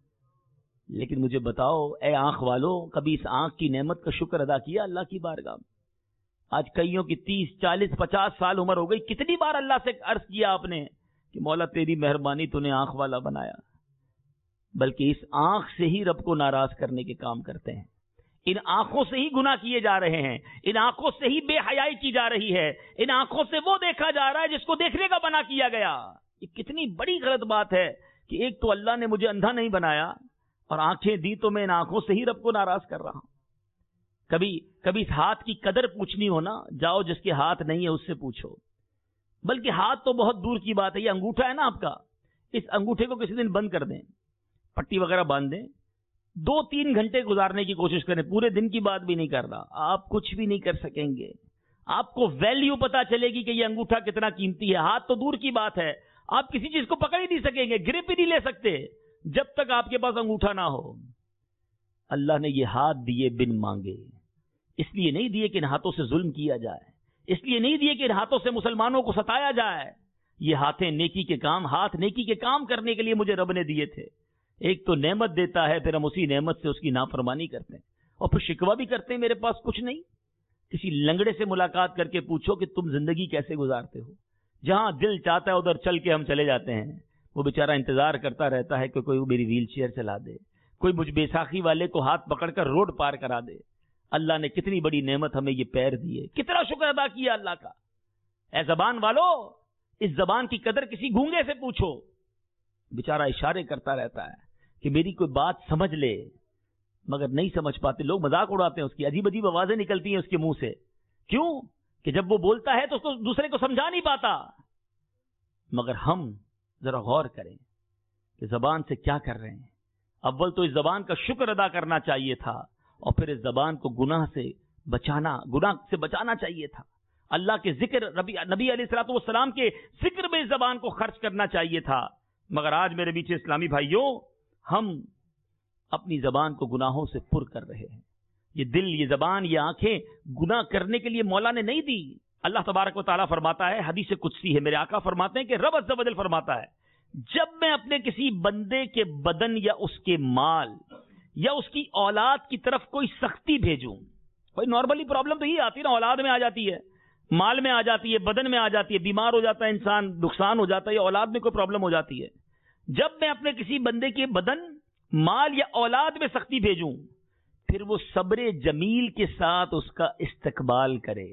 لیکن مجھے بتاؤ اے آنکھ والوں، کبھی اس آنکھ کی نعمت کا شکر ادا کیا اللہ کی بارگاہ میں؟ آج کئیوں کی 30 40 50 سال عمر ہو گئی، کتنی بار اللہ سے عرض کیا آپ نے کہ مولا تیری مہربانی تو نے آنکھ والا بنایا. بلکہ اس آنکھ سے ہی رب کو ناراض کرنے کے کام کرتے ہیں. ان آنکھوں سے ہی گناہ کیے جا رہے ہیں، ان آنکھوں سے ہی بے حیائی کی جا رہی ہے، ان آنکھوں سے وہ دیکھا جا رہا ہے جس کو دیکھنے کا منع کیا گیا. یہ کتنی بڑی غلط بات ہے کہ ایک تو اللہ نے مجھے اندھا نہیں بنایا اور آنکھیں دی تو میں ان آنکھوں سے ہی رب کو ناراض کر رہا ہوں. کبھی اس ہاتھ کی قدر پوچھنی ہو نا، جاؤ جس کے ہاتھ نہیں ہے اس سے پوچھو. بلکہ ہاتھ تو بہت دور کی بات ہے، یہ انگوٹھا ہے نا آپ کا، اس انگوٹھے کو کسی دن بند کر دیں، پٹی وغیرہ باندھ دیں، 2-3 گھنٹے گزارنے کی کوشش کریں. پورے دن کی بات بھی نہیں کر رہا، آپ کچھ بھی نہیں کر سکیں گے. آپ کو ویلیو پتا چلے گی کہ یہ انگوٹھا کتنا قیمتی ہے. ہاتھ تو دور کی بات ہے، آپ کسی چیز کو پکڑ ہی نہیں سکیں گے، گرپ ہی نہیں لے سکتے جب تک آپ کے پاس انگوٹھا نہ ہو. اللہ نے یہ ہاتھ دیے بن مانگے، اس لیے نہیں دیے کہ ان ہاتھوں سے ظلم کیا جائے، اس لیے نہیں دیے کہ ان ہاتھوں سے مسلمانوں کو ستایا جائے. یہ ہاتھیں نیکی کے کام، ہاتھ نیکی کے کام کرنے کے لیے مجھے رب نے دیے تھے. ایک تو نعمت دیتا ہے، پھر ہم اسی نعمت سے اس کی نافرمانی کرتے ہیں اور پھر شکوہ بھی کرتے ہیں میرے پاس کچھ نہیں. کسی لنگڑے سے ملاقات کر کے پوچھو کہ تم زندگی کیسے گزارتے ہو. جہاں دل چاہتا ہے ادھر چل کے ہم چلے جاتے ہیں. وہ بیچارہ انتظار کرتا رہتا ہے کہ کوئی میری ویل چیئر چلا دے، کوئی مجھ بیساکھی والے کو ہاتھ پکڑ کر روڈ پار کرا دے. اللہ نے کتنی بڑی نعمت ہمیں یہ پیر دیے، کتنا شکر ادا کیا اللہ کا. اے زبان والو، اس زبان کی قدر کسی گونگے سے پوچھو. بیچارہ اشارے کرتا رہتا ہے کہ میری کوئی بات سمجھ لے، مگر نہیں سمجھ پاتے. لوگ مذاق اڑاتے ہیں اس کی، عجیب عجیب آوازیں نکلتی ہیں اس کے منہ سے. کیوں؟ کہ جب وہ بولتا ہے تو اس کو دوسرے کو سمجھا نہیں پاتا. مگر ہم ذرا غور کریں کہ زبان سے کیا کر رہے ہیں. اول تو اس زبان کا شکر ادا کرنا چاہیے تھا، اور پھر اس زبان کو گناہ سے بچانا چاہیے تھا. اللہ کے ذکر، نبی علیہ الصلوۃ والسلام کے ذکر میں اس زبان کو خرچ کرنا چاہیے تھا. مگر آج میرے بیچ اسلامی بھائیوں، ہم اپنی زبان کو گناہوں سے پر کر رہے ہیں. یہ دل، یہ زبان، یہ آنکھیں گناہ کرنے کے لیے مولا نے نہیں دی. اللہ تبارک و تعالیٰ فرماتا ہے، حدیث قدسی ہے، میرے آقا فرماتے ہیں کہ رب عز و جل فرماتا ہے، جب میں اپنے کسی بندے کے بدن یا اس کے مال یا اس کی اولاد کی طرف کوئی سختی بھیجوں. کوئی نارملی پرابلم تو یہ آتی ہے نا، اولاد میں آ جاتی ہے، مال میں آ جاتی ہے، بدن میں آ جاتی ہے، بیمار ہو جاتا ہے انسان، نقصان ہو جاتا ہے، یا اولاد میں کوئی پرابلم ہو جاتی ہے. جب میں اپنے کسی بندے کے بدن، مال یا اولاد میں سختی بھیجوں، پھر وہ صبر جمیل کے ساتھ اس کا استقبال کرے.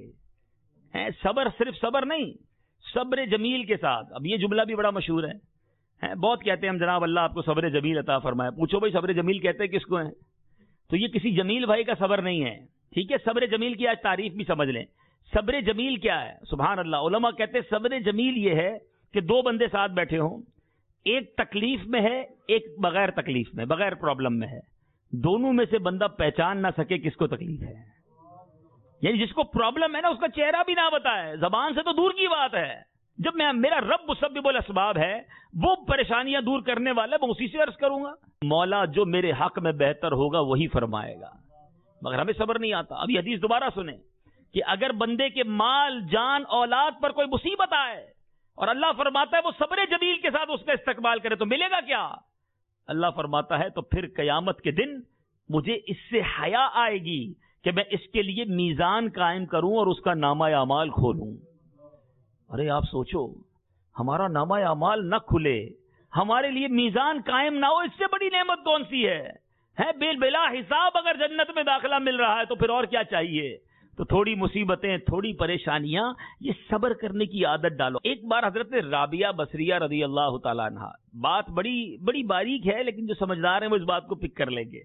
صبر صرف صبر نہیں، صبر جمیل کے ساتھ. اب یہ جملہ بھی بڑا مشہور ہے، بہت کہتے ہیں ہم جناب اللہ آپ کو صبر جمیل عطا فرمائے. پوچھو بھائی صبر جمیل کہتے ہیں کس کو ہیں؟ تو یہ کسی جمیل بھائی کا صبر نہیں ہے. ٹھیک ہے، صبر جمیل کی آج تعریف بھی سمجھ لیں. صبر جمیل کیا ہے؟ سبحان اللہ. علماء کہتے ہیں صبر جمیل یہ ہے کہ دو بندے ساتھ بیٹھے ہوں، ایک تکلیف میں ہے، ایک بغیر تکلیف میں، بغیر پرابلم میں ہے. دونوں میں سے بندہ پہچان نہ سکے کس کو تکلیف ہے. یعنی جس کو پرابلم ہے نا، اس کا چہرہ بھی نہ بتائے، زبان سے تو دور کی بات ہے. جب میرا رب مسبب الاسباب ہے، وہ پریشانیاں دور کرنے والا، میں اسی سے عرض کروں گا. مولا جو میرے حق میں بہتر ہوگا وہی فرمائے گا، مگر ہمیں صبر نہیں آتا. اب یہ حدیث دوبارہ سنیں کہ اگر بندے کے مال، جان، اولاد پر کوئی مصیبت آئے اور اللہ فرماتا ہے وہ صبر جمیل کے ساتھ اس کا استقبال کرے، تو ملے گا کیا؟ اللہ فرماتا ہے تو پھر قیامت کے دن مجھے اس سے حیا آئے گی کہ میں اس کے لیے میزان قائم کروں اور اس کا نامہ اعمال کھولوں. ارے آپ سوچو، ہمارا نامہ اعمال نہ کھلے، ہمارے لیے میزان قائم نہ ہو، اس سے بڑی نعمت کون سی ہے؟ بلا حساب اگر جنت میں داخلہ مل رہا ہے تو پھر اور کیا چاہیے؟ تو تھوڑی مصیبتیں، تھوڑی پریشانیاں، یہ صبر کرنے کی عادت ڈالو. ایک بار حضرت رابعہ بصریہ رضی اللہ تعالیٰ عنہ، بات بڑی باریک ہے لیکن جو سمجھدار ہیں وہ اس بات کو پک کر لیں گے.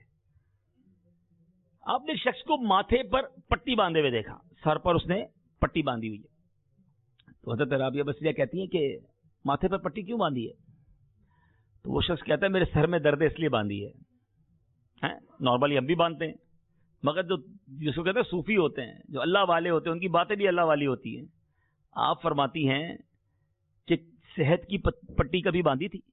آپ نے شخص کو ماتھے پر پٹی باندھے ہوئے دیکھا، سر پر اس نے پٹی باندھی ہوئی ہے. تو حضرت رابعہ بصریہ کہتی ہیں کہ ماتھے پر پٹی کیوں باندھی ہے؟ تو وہ شخص کہتا ہے میرے سر میں درد ہے اس لیے باندھی ہے. نارملی ہم بھی باندھتے ہیں، مگر جس کو کہتے ہیں صوفی ہوتے ہیں، جو اللہ والے ہوتے ہیں، ان کی باتیں بھی اللہ والی ہوتی ہیں. آپ فرماتی ہیں کہ صحت کی پٹی کبھی باندھی تھی؟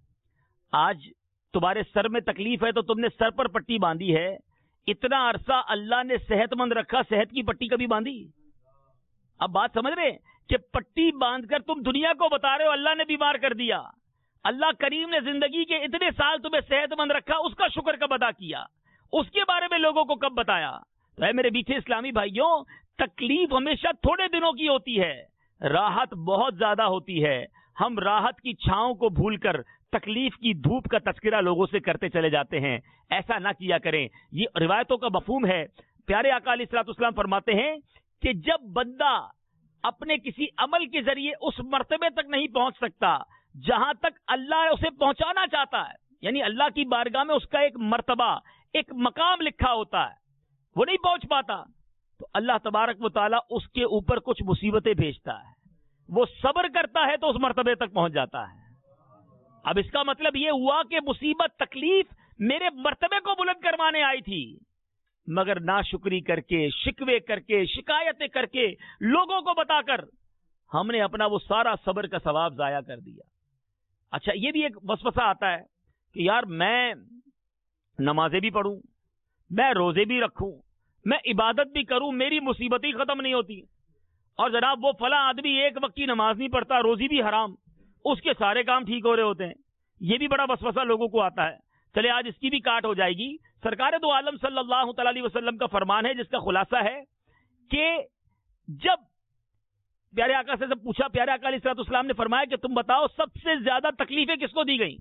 آج تمہارے سر میں تکلیف ہے تو تم نے سر پر پٹی باندھی ہے. اتنا عرصہ اللہ نے صحت مند رکھا، صحت کی پٹی کبھی باندھی؟ اب بات سمجھ رہے کہ پٹی باندھ کر تم دنیا کو بتا رہے ہو اللہ نے بیمار کر دیا. اللہ کریم نے زندگی کے اتنے سال تمہیں صحت مند رکھا، اس کا شکر کب ادا کیا؟ اس کے بارے میں لوگوں کو کب بتایا؟ تو اے میرے میٹھے اسلامی بھائیوں، تکلیف ہمیشہ تھوڑے دنوں کی ہوتی ہے، راحت بہت زیادہ ہوتی ہے. ہم راحت کی چھاؤں کو بھول کر تکلیف کی دھوپ کا تذکرہ لوگوں سے کرتے چلے جاتے ہیں. ایسا نہ کیا کریں. یہ روایتوں کا مفہوم ہے. پیارے آقا علیہ الصلوۃ والسلام فرماتے ہیں کہ جب بندہ اپنے کسی عمل کے ذریعے اس مرتبے تک نہیں پہنچ سکتا جہاں تک اللہ اسے پہنچانا چاہتا ہے، یعنی اللہ کی بارگاہ میں اس کا ایک مرتبہ، ایک مقام لکھا ہوتا ہے، وہ نہیں پہنچ پاتا، تو اللہ تبارک و تعالیٰ اس کے اوپر کچھ مصیبتیں بھیجتا ہے. وہ صبر کرتا ہے تو اس مرتبے تک پہنچ جاتا ہے. اب اس کا مطلب یہ ہوا کہ مصیبت، تکلیف میرے مرتبے کو بلند کروانے آئی تھی، مگر ناشکری کر کے، شکوے کر کے، شکایتیں کر کے، لوگوں کو بتا کر ہم نے اپنا وہ سارا صبر کا ثواب ضائع کر دیا. اچھا، یہ بھی ایک وسوسہ آتا ہے کہ یار میں نمازیں بھی پڑھوں، میں روزے بھی رکھوں، میں عبادت بھی کروں، میری مصیبت ہی ختم نہیں ہوتی. اور جناب وہ فلاں آدمی ایک وقت کی نماز نہیں پڑھتا، روزی بھی حرام، اس کے سارے کام ٹھیک ہو رہے ہوتے ہیں. یہ بھی بڑا وسوسہ لوگوں کو آتا ہے. چلے آج اس کی بھی کاٹ ہو جائے گی. سرکار دو عالم صلی اللہ تعالی علیہ وسلم کا فرمان ہے جس کا خلاصہ ہے کہ جب پیارے آقا سے پوچھا، پیارے آقا علیہ الصلوۃ والسلام نے فرمایا کہ تم بتاؤ سب سے زیادہ تکلیفیں کس کو دی گئیں؟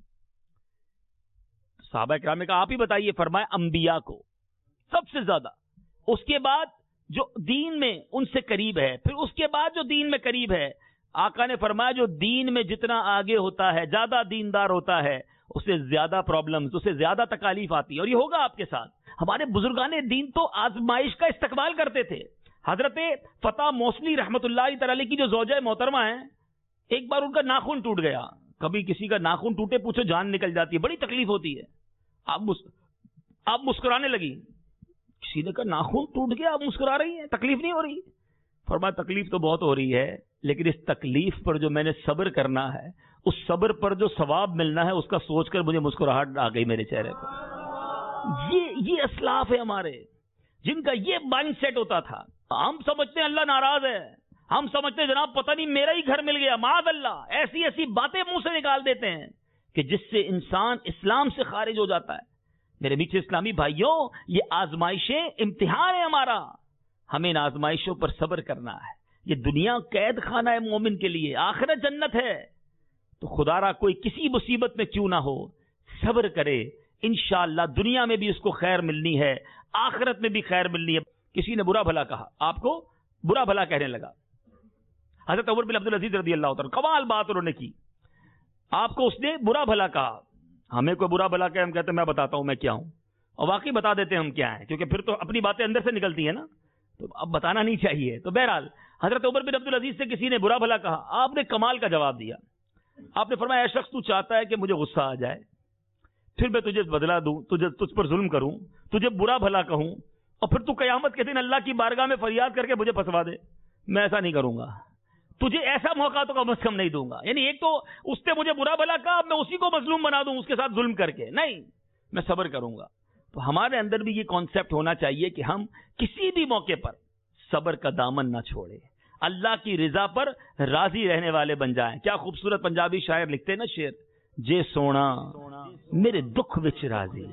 صحابہ کرام نے کہا آپ ہی بتائیے. فرمایا انبیاء کو سب سے زیادہ، اس کے بعد جو دین میں ان سے قریب ہے، پھر اس کے بعد جو دین میں قریب ہے. آقا نے فرمایا جو دین میں جتنا آگے ہوتا ہے، زیادہ دیندار ہوتا ہے، اسے زیادہ پرابلمز، اسے زیادہ تکالیف آتی ہے. اور یہ ہوگا آپ کے ساتھ. ہمارے بزرگان دین تو آزمائش کا استقبال کرتے تھے. حضرت فتح موصلی رحمت اللہ تعالی کی جو زوجہ محترمہ ہیں، ایک بار ان کا ناخن ٹوٹ گیا. کبھی کسی کا ناخن ٹوٹے پوچھو جان نکل جاتی ہے، بڑی تکلیف ہوتی ہے. آپ مسکرانے لگی. کسی نے کہا ناخن ٹوٹ گیا، آپ مسکرا رہی ہیں، تکلیف نہیں ہو رہی؟ فرمایا تکلیف تو بہت ہو رہی ہے، لیکن اس تکلیف پر جو میں نے صبر کرنا ہے، اس صبر پر جو ثواب ملنا ہے، اس کا سوچ کر مجھے مسکراہٹ آ گئی میرے چہرے پر۔ یہ اسلاف ہے ہمارے، جن کا یہ مائنڈ سیٹ ہوتا تھا۔ ہم سمجھتے ہیں اللہ ناراض ہے، ہم سمجھتے ہیں جناب پتہ نہیں میرا ہی گھر مل گیا، معاذ اللہ، ایسی ایسی باتیں منہ سے نکال دیتے ہیں کہ جس سے انسان اسلام سے خارج ہو جاتا ہے۔ میرے میٹھے اسلامی بھائیوں، یہ آزمائشیں امتحان ہے ہمارا، ہمیں ان آزمائشوں پر صبر کرنا ہے۔ یہ دنیا قید خانہ ہے مومن کے لیے، آخرت جنت ہے۔ تو خدا را کوئی کسی مصیبت میں کیوں نہ ہو، صبر کرے، انشاءاللہ دنیا میں بھی اس کو خیر ملنی ہے، آخرت میں بھی خیر ملنی ہے۔ کسی نے برا بھلا کہا، آپ کو برا بھلا کہنے لگا، حضرت عمر بن عبدالعزیز رضی اللہ تعالیٰ، کمال بات انہوں نے کی، آپ کو اس نے برا بھلا کہا۔ ہمیں کوئی برا بھلا کہ ہم کہتے ہیں میں بتاتا ہوں میں کیا ہوں، اور واقعی بتا دیتے ہیں ہم کیا ہیں، کیونکہ پھر تو اپنی باتیں اندر سے نکلتی ہیں نا، تو اب بتانا نہیں چاہیے۔ تو بہرحال حضرت عمر بن عبدالعزیز سے کسی نے برا بھلا کہا، آپ نے کمال کا جواب دیا۔ آپ نے فرمایا اے شخص، تو چاہتا ہے کہ مجھے غصہ آ جائے، پھر میں تجھے بدلہ دوں، تجھ پر ظلم کروں، تجھے برا بھلا کہوں، اور پھر تو قیامت کے دن اللہ کی بارگاہ میں فریاد کر کے مجھے پھنسوا دے۔ میں ایسا نہیں کروں گا، تجھے ایسا موقع تو کم از کم نہیں دوں گا۔ یعنی ایک تو اس نے مجھے برا بھلا کہا، میں اسی کو مظلوم بنا دوں اس کے ساتھ ظلم کر کے، نہیں، میں صبر کروں گا۔ تو ہمارے اندر بھی یہ کانسیپٹ ہونا چاہیے کہ ہم کسی بھی موقع پر صبر کا دامن نہ چھوڑیں، اللہ کی رضا پر راضی رہنے والے بن جائیں۔ کیا خوبصورت پنجابی شاعر لکھتے ہیں نا شعر، جے سونا میرے دکھ وچ راضی،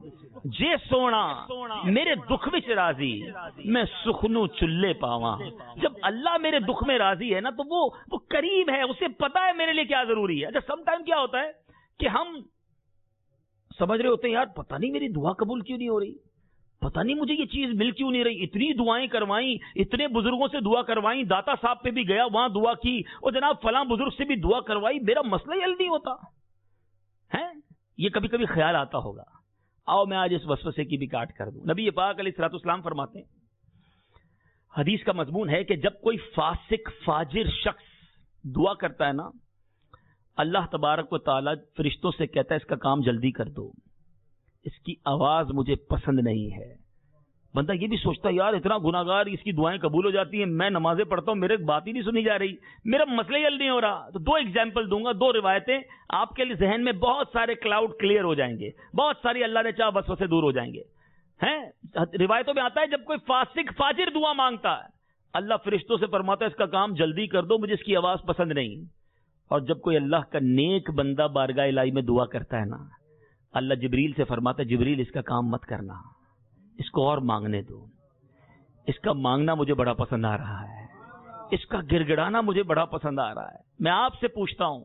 جے سونا میرے دکھ وچ راضی، میں سخنو چلے پاواں۔ جب اللہ میرے دکھ میں راضی ہے نا، تو وہ کریم ہے، اسے پتا ہے میرے لیے کیا ضروری ہے۔ اچھا سم ٹائم کیا ہوتا ہے کہ ہم سمجھ رہے ہوتے ہیں یار پتہ نہیں میری دعا قبول کیوں نہیں ہو رہی، پتہ نہیں مجھے یہ چیز مل کیوں نہیں رہی، اتنی دعائیں کروائیں، اتنے بزرگوں سے دعا کروائیں، داتا صاحب پہ بھی گیا وہاں دعا کی، اور جناب فلاں بزرگ سے بھی دعا کروائی، میرا مسئلہ ہی حل نہیں ہوتا ہے۔ یہ کبھی کبھی خیال آتا ہوگا۔ آؤ میں آج اس وسوسے کی بھی کاٹ کر دوں۔ نبی پاک علیہ الصلوۃ والسلام فرماتے ہیں، حدیث کا مضمون ہے کہ جب کوئی فاسق فاجر شخص دعا کرتا ہے نا، اللہ تبارک و تعالی فرشتوں سے کہتا ہے اس کا کام جلدی کر دو، اس کی آواز مجھے پسند نہیں ہے۔ بندہ یہ بھی سوچتا ہے یار اتنا گناہگار، اس کی دعائیں قبول ہو جاتی ہیں، میں نمازیں پڑھتا ہوں، میرے بات ہی نہیں سنی جا رہی، میرا مسئلہ ہی حل نہیں ہو رہا۔ تو دو ایگزامپل دوں گا، دو روایتیں، آپ کے ذہن میں بہت سارے کلاؤڈ کلیئر ہو جائیں گے، بہت ساری اللہ نے چاہا وسوسے دور ہو جائیں گے۔ روایتوں میں آتا ہے جب کوئی فاسق فاجر دعا مانگتا ہے، اللہ فرشتوں سے فرماتا ہے اس کا کام جلدی کر دو، مجھے اس کی آواز پسند نہیں۔ اور جب کوئی اللہ کا نیک بندہ بارگاہ الہی میں دعا کرتا ہے نا، اللہ جبریل سے فرماتا ہے جبریل اس کا کام مت کرنا، اس کو اور مانگنے دو، اس کا مانگنا مجھے بڑا پسند آ رہا ہے، اس کا گڑگڑانا مجھے بڑا پسند آ رہا ہے۔ میں آپ سے پوچھتا ہوں،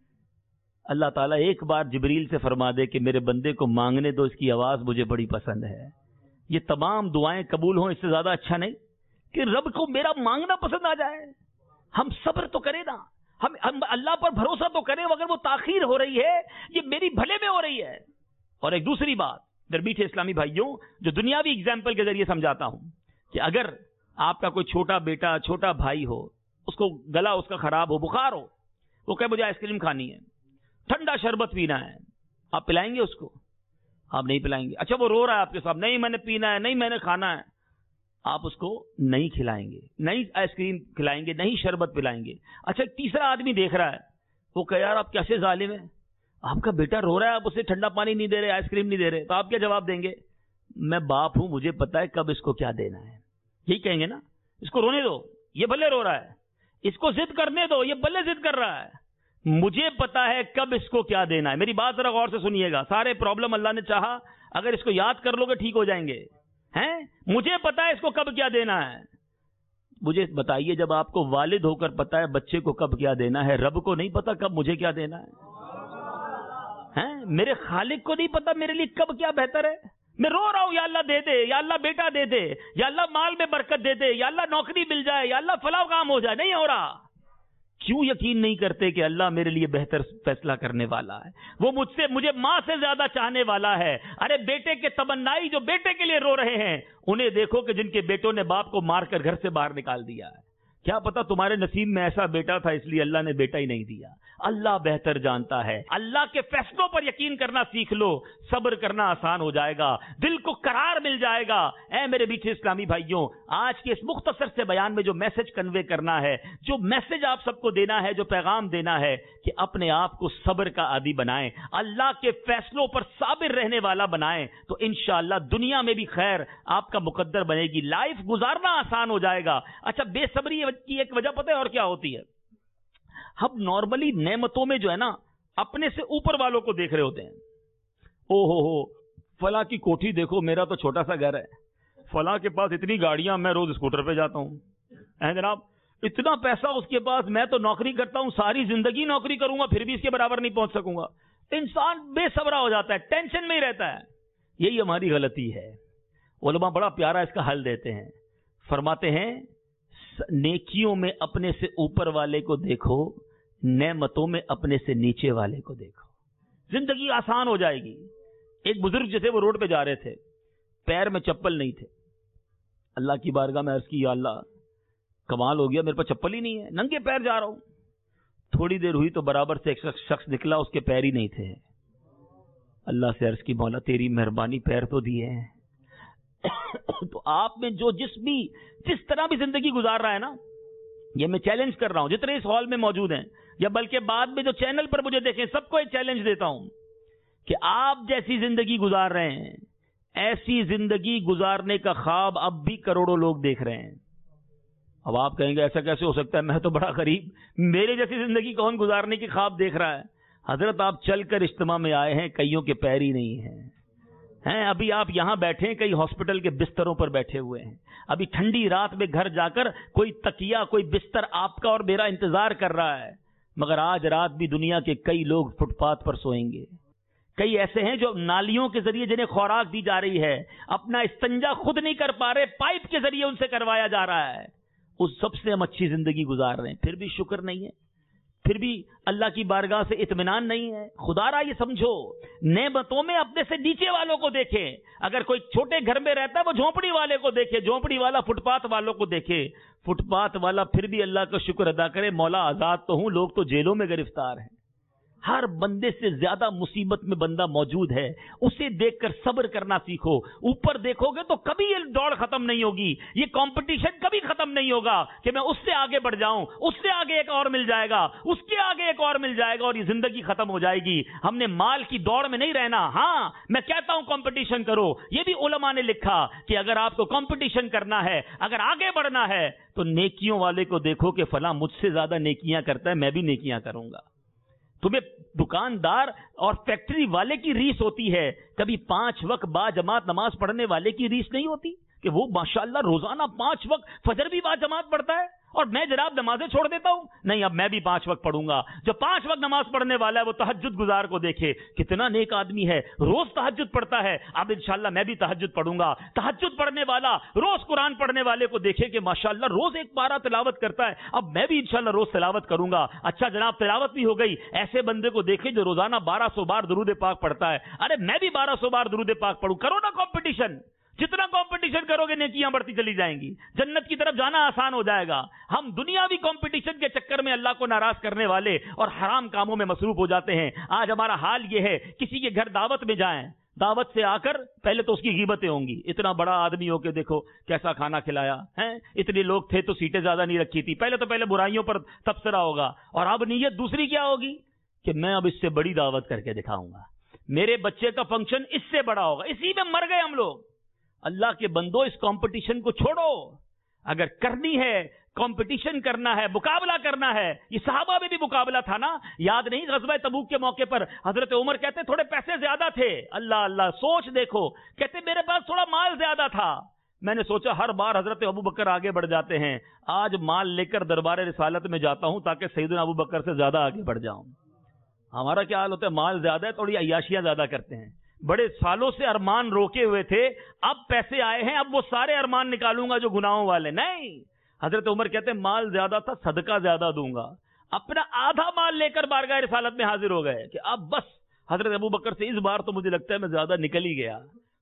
اللہ تعالیٰ ایک بار جبریل سے فرما دے کہ میرے بندے کو مانگنے دو، اس کی آواز مجھے بڑی پسند ہے، یہ تمام دعائیں قبول ہوں، اس سے زیادہ اچھا نہیں کہ رب کو میرا مانگنا پسند آ جائے۔ ہم صبر تو کریں نا، ہم اللہ پر بھروسہ تو کریں، اگر وہ تاخیر ہو رہی ہے یہ میری بھلے میں ہو رہی ہے۔ اور ایک دوسری بات درمیٹھے اسلامی بھائیوں، جو دنیاوی اگزامپل کے ذریعے سمجھاتا ہوں، کہ اگر آپ کا کوئی چھوٹا بیٹا چھوٹا بھائی ہو، اس کو گلا اس کا خراب ہو، بخار ہو، وہ کہے مجھے آئس کریم کھانی ہے، ٹھنڈا شربت پینا ہے، آپ پلائیں گے اس کو؟ آپ نہیں پلائیں گے۔ اچھا وہ رو رہا ہے آپ کے ساتھ، نہیں میں نے پینا ہے، نہیں میں نے کھانا ہے، آپ اس کو نہیں کھلائیں گے، نہیں آئس کریم کھلائیں گے، نہیں شربت پلائیں گے۔ اچھا تیسرا آدمی دیکھ رہا ہے، وہ کہ یار آپ کیسے ظالم ہیں، آپ کا بیٹا رو رہا ہے، آپ اسے ٹھنڈا پانی نہیں دے رہے، آئس کریم نہیں دے رہے، تو آپ کیا جواب دیں گے؟ میں باپ ہوں، مجھے پتا ہے کب اس کو کیا دینا ہے، یہی کہیں گے نا، اس کو رونے دو، یہ بھلے رو رہا ہے، اس کو ضد کرنے دو، یہ بھلے ضد کر رہا ہے، مجھے پتا ہے کب اس کو کیا دینا ہے۔ میری بات ذرا غور سے سنیے گا، سارے پرابلم اللہ نے چاہا اگر اس کو یاد کر لو گے ٹھیک ہو جائیں گے۔ مجھے پتا ہے اس کو کب کیا دینا ہے۔ مجھے بتائیے جب آپ کو والد ہو کر پتا ہے بچے کو کب کیا دینا ہے، رب کو نہیں پتا کب مجھے کیا دینا ہے؟ میرے خالق کو نہیں پتا میرے لیے کب کیا بہتر ہے؟ میں رو رہا ہوں یا اللہ دے دے، یا اللہ بیٹا دے دے، یا اللہ مال میں برکت دے دے، یا اللہ نوکری مل جائے، یا اللہ فلاں کام ہو جائے، نہیں ہو رہا۔ کیوں یقین نہیں کرتے کہ اللہ میرے لیے بہتر فیصلہ کرنے والا ہے؟ وہ مجھے ماں سے زیادہ چاہنے والا ہے۔ ارے بیٹے کے تمنائی جو بیٹے کے لیے رو رہے ہیں، انہیں دیکھو کہ جن کے بیٹوں نے باپ کو مار کر گھر سے باہر نکال دیا ہے۔ کیا پتا تمہارے نصیب میں ایسا بیٹا تھا اس لیے اللہ نے بیٹا ہی نہیں دیا. اللہ بہتر جانتا ہے. اللہ کے فیصلوں پر یقین کرنا سیکھ لو, صبر کرنا آسان ہو جائے گا, دل کو قرار مل جائے گا. اے میرے میٹھے اسلامی بھائیوں, آج کے اس مختصر سے بیان میں جو میسج کنوے کرنا ہے, جو میسج آپ سب کو دینا ہے, جو پیغام دینا ہے کہ اپنے آپ کو صبر کا عادی بنائیں, اللہ کے فیصلوں پر صابر رہنے والا بنائیں, تو انشاءاللہ دنیا میں بھی خیر آپ کا مقدر بنے گی, لائف گزارنا آسان ہو جائے گا. اچھا, بے صبری کی ایک وجہ پتہ ہے اور کیا ہوتی ہے؟ ہم نارملی نعمتوں میں جو ہے نا اپنے سے اوپر والوں کو دیکھ رہے ہوتے ہیں. او ہو فلاں کی کوٹھی دیکھو, میرا تو چھوٹا سا گھر ہے, فلاں کے پاس اتنی گاڑیاں, میں روز اسکوٹر پہ جاتا ہوں, جناب اتنا پیسہ اس کے پاس, میں تو نوکری کرتا ہوں, ساری زندگی نوکری کروں گا پھر بھی اس کے برابر نہیں پہنچ سکوں گا. انسان بے صبرا ہو جاتا ہے, ٹینشن میں ہی رہتا ہے. یہی ہماری غلطی ہے. علماء بڑا پیارا اس کا حل دیتے ہیں, فرماتے ہیں نیکیوں میں اپنے سے اوپر والے کو دیکھو, نعمتوں میں اپنے سے نیچے والے کو دیکھو, زندگی آسان ہو جائے گی. ایک بزرگ جیسے وہ روڈ پہ جا رہے تھے, پیر میں چپل نہیں تھے, اللہ کی بارگاہ میں عرض کی, یا اللہ کمال ہو گیا, میرے پاس چپل ہی نہیں ہے, ننگے پیر جا رہا ہوں. تھوڑی دیر ہوئی تو برابر سے ایک شخص نکلا, اس کے پیر ہی نہیں تھے. اللہ سے عرض کی, مولا تیری مہربانی, پیر تو دیے ہیں. تو آپ میں جو جس طرح بھی زندگی گزار رہا ہے نا, یہ میں چیلنج کر رہا ہوں جتنے اس ہال میں موجود ہیں, یا بلکہ بعد میں جو چینل پر مجھے دیکھیں, سب کو ایک چیلنج دیتا ہوں کہ آپ جیسی زندگی گزار رہے ہیں, ایسی زندگی گزارنے کا خواب اب بھی کروڑوں لوگ دیکھ رہے ہیں. اب آپ کہیں گے ایسا کیسے ہو سکتا ہے, میں تو بڑا غریب, میرے جیسی زندگی کون گزارنے کی خواب دیکھ رہا ہے؟ حضرت آپ چل کر اجتماع میں آئے ہیں, کئیوں کے پیر ہی نہیں ہیں. ابھی آپ یہاں بیٹھے ہیں, کئی ہاسپٹل کے بستروں پر بیٹھے ہوئے ہیں. ابھی ٹھنڈی رات میں گھر جا کر کوئی تکیہ, کوئی بستر آپ کا اور میرا انتظار کر رہا ہے. مگر آج رات بھی دنیا کے کئی لوگ فٹ پاتھ پر سوئیں گے. کئی ایسے ہیں جو نالیوں کے ذریعے جنہیں خوراک دی جا رہی ہے, اپنا استنجا خود نہیں کر پا رہے, پائپ کے ذریعے ان سے کروایا جا رہا ہے. اس سب سے ہم اچھی زندگی گزار رہے ہیں, پھر بھی شکر نہیں ہے, پھر بھی اللہ کی بارگاہ سے اطمینان نہیں ہے. خدا را یہ سمجھو, نعمتوں میں اپنے سے نیچے والوں کو دیکھیں. اگر کوئی چھوٹے گھر میں رہتا ہے وہ جھونپڑی والے کو دیکھے, جھونپڑی والا فٹ پاتھ والوں کو دیکھے, فٹ پاتھ والا پھر بھی اللہ کا شکر ادا کرے, مولا آزاد تو ہوں, لوگ تو جیلوں میں گرفتار ہیں. ہر بندے سے زیادہ مصیبت میں بندہ موجود ہے, اسے دیکھ کر صبر کرنا سیکھو. اوپر دیکھو گے تو کبھی یہ دوڑ ختم نہیں ہوگی, یہ کمپٹیشن کبھی ختم نہیں ہوگا کہ میں اس سے آگے بڑھ جاؤں, اس سے آگے ایک اور مل جائے گا, اس کے آگے ایک اور مل جائے گا, اور یہ زندگی ختم ہو جائے گی. ہم نے مال کی دوڑ میں نہیں رہنا. ہاں میں کہتا ہوں کمپٹیشن کرو, یہ بھی علماء نے لکھا کہ اگر آپ کو کمپٹیشن کرنا ہے, اگر آگے بڑھنا ہے, تو نیکیوں والے کو دیکھو کہ فلاں مجھ سے زیادہ نیکیاں کرتا ہے, میں بھی نیکیاں کروں گا. تمہیں دکاندار اور فیکٹری والے کی ریس ہوتی ہے, کبھی 5 وقت با جماعت نماز پڑھنے والے کی ریس نہیں ہوتی کہ وہ ماشاءاللہ روزانہ 5 وقت فجر بھی با جماعت پڑھتا ہے, اور میں جناب نمازیں چھوڑ دیتا ہوں. نہیں, اب میں بھی 5 وقت پڑھوں گا. جو 5 وقت نماز پڑھنے والا ہے وہ تہجد گزار کو دیکھے, کتنا نیک آدمی ہے, روز تہجد پڑھتا ہے, اب انشاءاللہ میں بھی تہجد پڑھوں گا. تہجد پڑھنے والا روز قرآن پڑھنے والے کو دیکھے کہ ماشاءاللہ روز ایک پارہ تلاوت کرتا ہے, اب میں بھی انشاءاللہ روز تلاوت کروں گا. اچھا جناب تلاوت بھی ہو گئی, ایسے بندے کو دیکھے جو روزانہ 1200 بار درود پاک پڑھتا ہے, ارے میں بھی 1200 بار درود پاک پڑھوں. کرو نا کمپٹیشن, جتنا کمپٹیشن کرو گے نیکیاں بڑھتی چلی جائیں گی, جنت کی طرف جانا آسان ہو جائے گا. ہم دنیاوی کمپٹیشن کے چکر میں اللہ کو ناراض کرنے والے اور حرام کاموں میں مصروف ہو جاتے ہیں. آج ہمارا حال یہ ہے, کسی کے گھر دعوت میں جائیں, دعوت سے آ کر پہلے تو اس کی غیبتیں ہوں گی, اتنا بڑا آدمی ہو کے دیکھو کیسا کھانا کھلایا ہے, اتنے لوگ تھے تو سیٹیں زیادہ نہیں رکھی تھی. پہلے برائیوں پر تبصرہ ہوگا, اور اب نیت دوسری کیا ہوگی کہ میں اب اس سے بڑی دعوت کر کے دکھاؤں گا, میرے بچے کا فنکشن اس سے بڑا ہوگا. اسی میں مر گئے ہم لوگ. اللہ کے بندو, اس کمپٹیشن کو چھوڑو. اگر کرنی ہے, کمپٹیشن کرنا ہے, مقابلہ کرنا ہے, یہ صحابہ میں بھی مقابلہ تھا نا. یاد نہیں غزوہ تبوک کے موقع پر حضرت عمر کہتے تھوڑے پیسے زیادہ تھے, اللہ اللہ سوچ دیکھو, کہتے میرے پاس تھوڑا مال زیادہ تھا. میں نے سوچا ہر بار حضرت ابو بکر آگے بڑھ جاتے ہیں, آج مال لے کر دربار رسالت میں جاتا ہوں تاکہ سیدنا ابو بکر سے زیادہ آگے بڑھ جاؤں. ہمارا کیا حال ہوتا ہے, مال زیادہ ہے, تھوڑی عیاشیاں زیادہ کرتے ہیں. بڑے سالوں سے ارمان روکے ہوئے تھے, اب پیسے آئے ہیں, اب وہ سارے ارمان نکالوں گا جو گناہوں والے. نہیں, حضرت عمر کہتے ہیں مال زیادہ تھا, صدقہ زیادہ دوں گا. اپنا آدھا مال لے کر بارگاہ رسالت میں حاضر ہو گئے کہ اب بس حضرت ابو بکر سے اس بار تو مجھے لگتا ہے میں زیادہ نکل ہی گیا.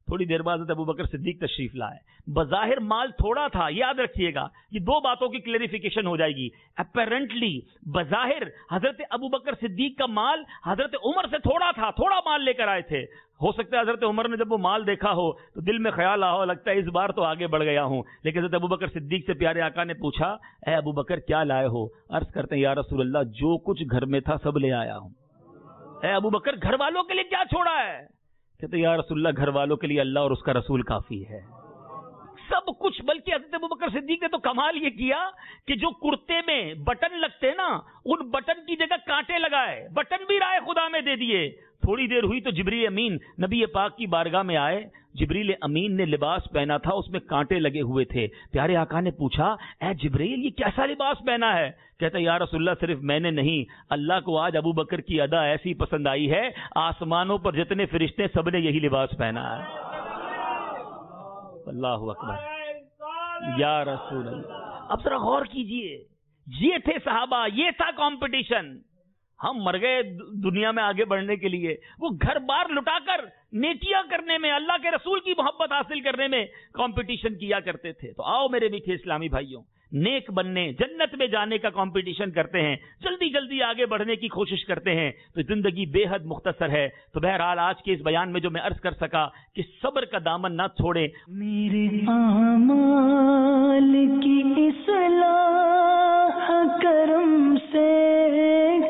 تھوڑی دیر بعد حضرت ابوبکر صدیق تشریف لائے. بظاہر مال تھوڑا تھا, یاد رکھیے گا, یہ دو باتوں کی کلیریفیکیشن ہو جائے گی. اپیرنٹلی بظاہر حضرت ابوبکر صدیق کا مال حضرت عمر سے تھوڑا تھا, تھوڑا مال لے کر آئے تھے. ہو سکتا ہے حضرت عمر نے جب وہ مال دیکھا ہو تو دل میں خیال آ ہو, لگتا ہے اس بار تو آگے بڑھ گیا ہوں. لیکن حضرت ابوبکر صدیق سے پیارے آقا نے پوچھا, اے ابوبکر کیا لائے ہو؟ عرض کرتے ہیں یا رسول اللہ جو کچھ گھر میں تھا سب لے آیا ہوں. اے ابوبکر گھر والوں کے لیے کیا چھوڑا ہے؟ کہتے ہیں یا رسول اللہ گھر والوں کے لیے اللہ اور اس کا رسول کافی ہے. سب کچھ. بلکہ حضرت ابوبکر صدیق نے تو کمال یہ کیا کہ جو کرتے میں بٹن لگتے نا, ان بٹن کی جگہ کانٹے لگائے, بٹن بھی رائے خدا میں دے دیے. تھوڑی دیر ہوئی تو جبریل امین نبی پاک کی بارگاہ میں آئے. جبریل امین نے لباس پہنا تھا, اس میں کانٹے لگے ہوئے تھے. پیارے آقا نے پوچھا, اے جبریل یہ کیسا لباس پہنا ہے؟ کہتا یا رسول اللہ صرف میں نے نہیں, اللہ کو آج ابو بکر کی ادا ایسی پسند آئی ہے, آسمانوں پر جتنے فرشتے سب نے یہی لباس پہنا ہے. اللہ اکبر یا رسول اللہ. اب ذرا غور کیجئے, یہ تھے صحابہ, یہ تھا کمپٹیشن. ہم مر گئے دنیا میں آگے بڑھنے کے لیے, وہ گھر بار لٹا کر نیکیاں کرنے میں, اللہ کے رسول کی محبت حاصل کرنے میں کمپٹیشن کیا کرتے تھے. تو آؤ میرے میٹھے اسلامی بھائیوں, نیک بننے, جنت میں جانے کا کمپٹیشن کرتے ہیں, جلدی جلدی آگے بڑھنے کی کوشش کرتے ہیں, تو زندگی بے حد مختصر ہے. تو بہرحال آج کے اس بیان میں جو میں عرض کر سکا کہ صبر کا دامن نہ چھوڑیں. میرے اعمال کی اصلاح کرم سے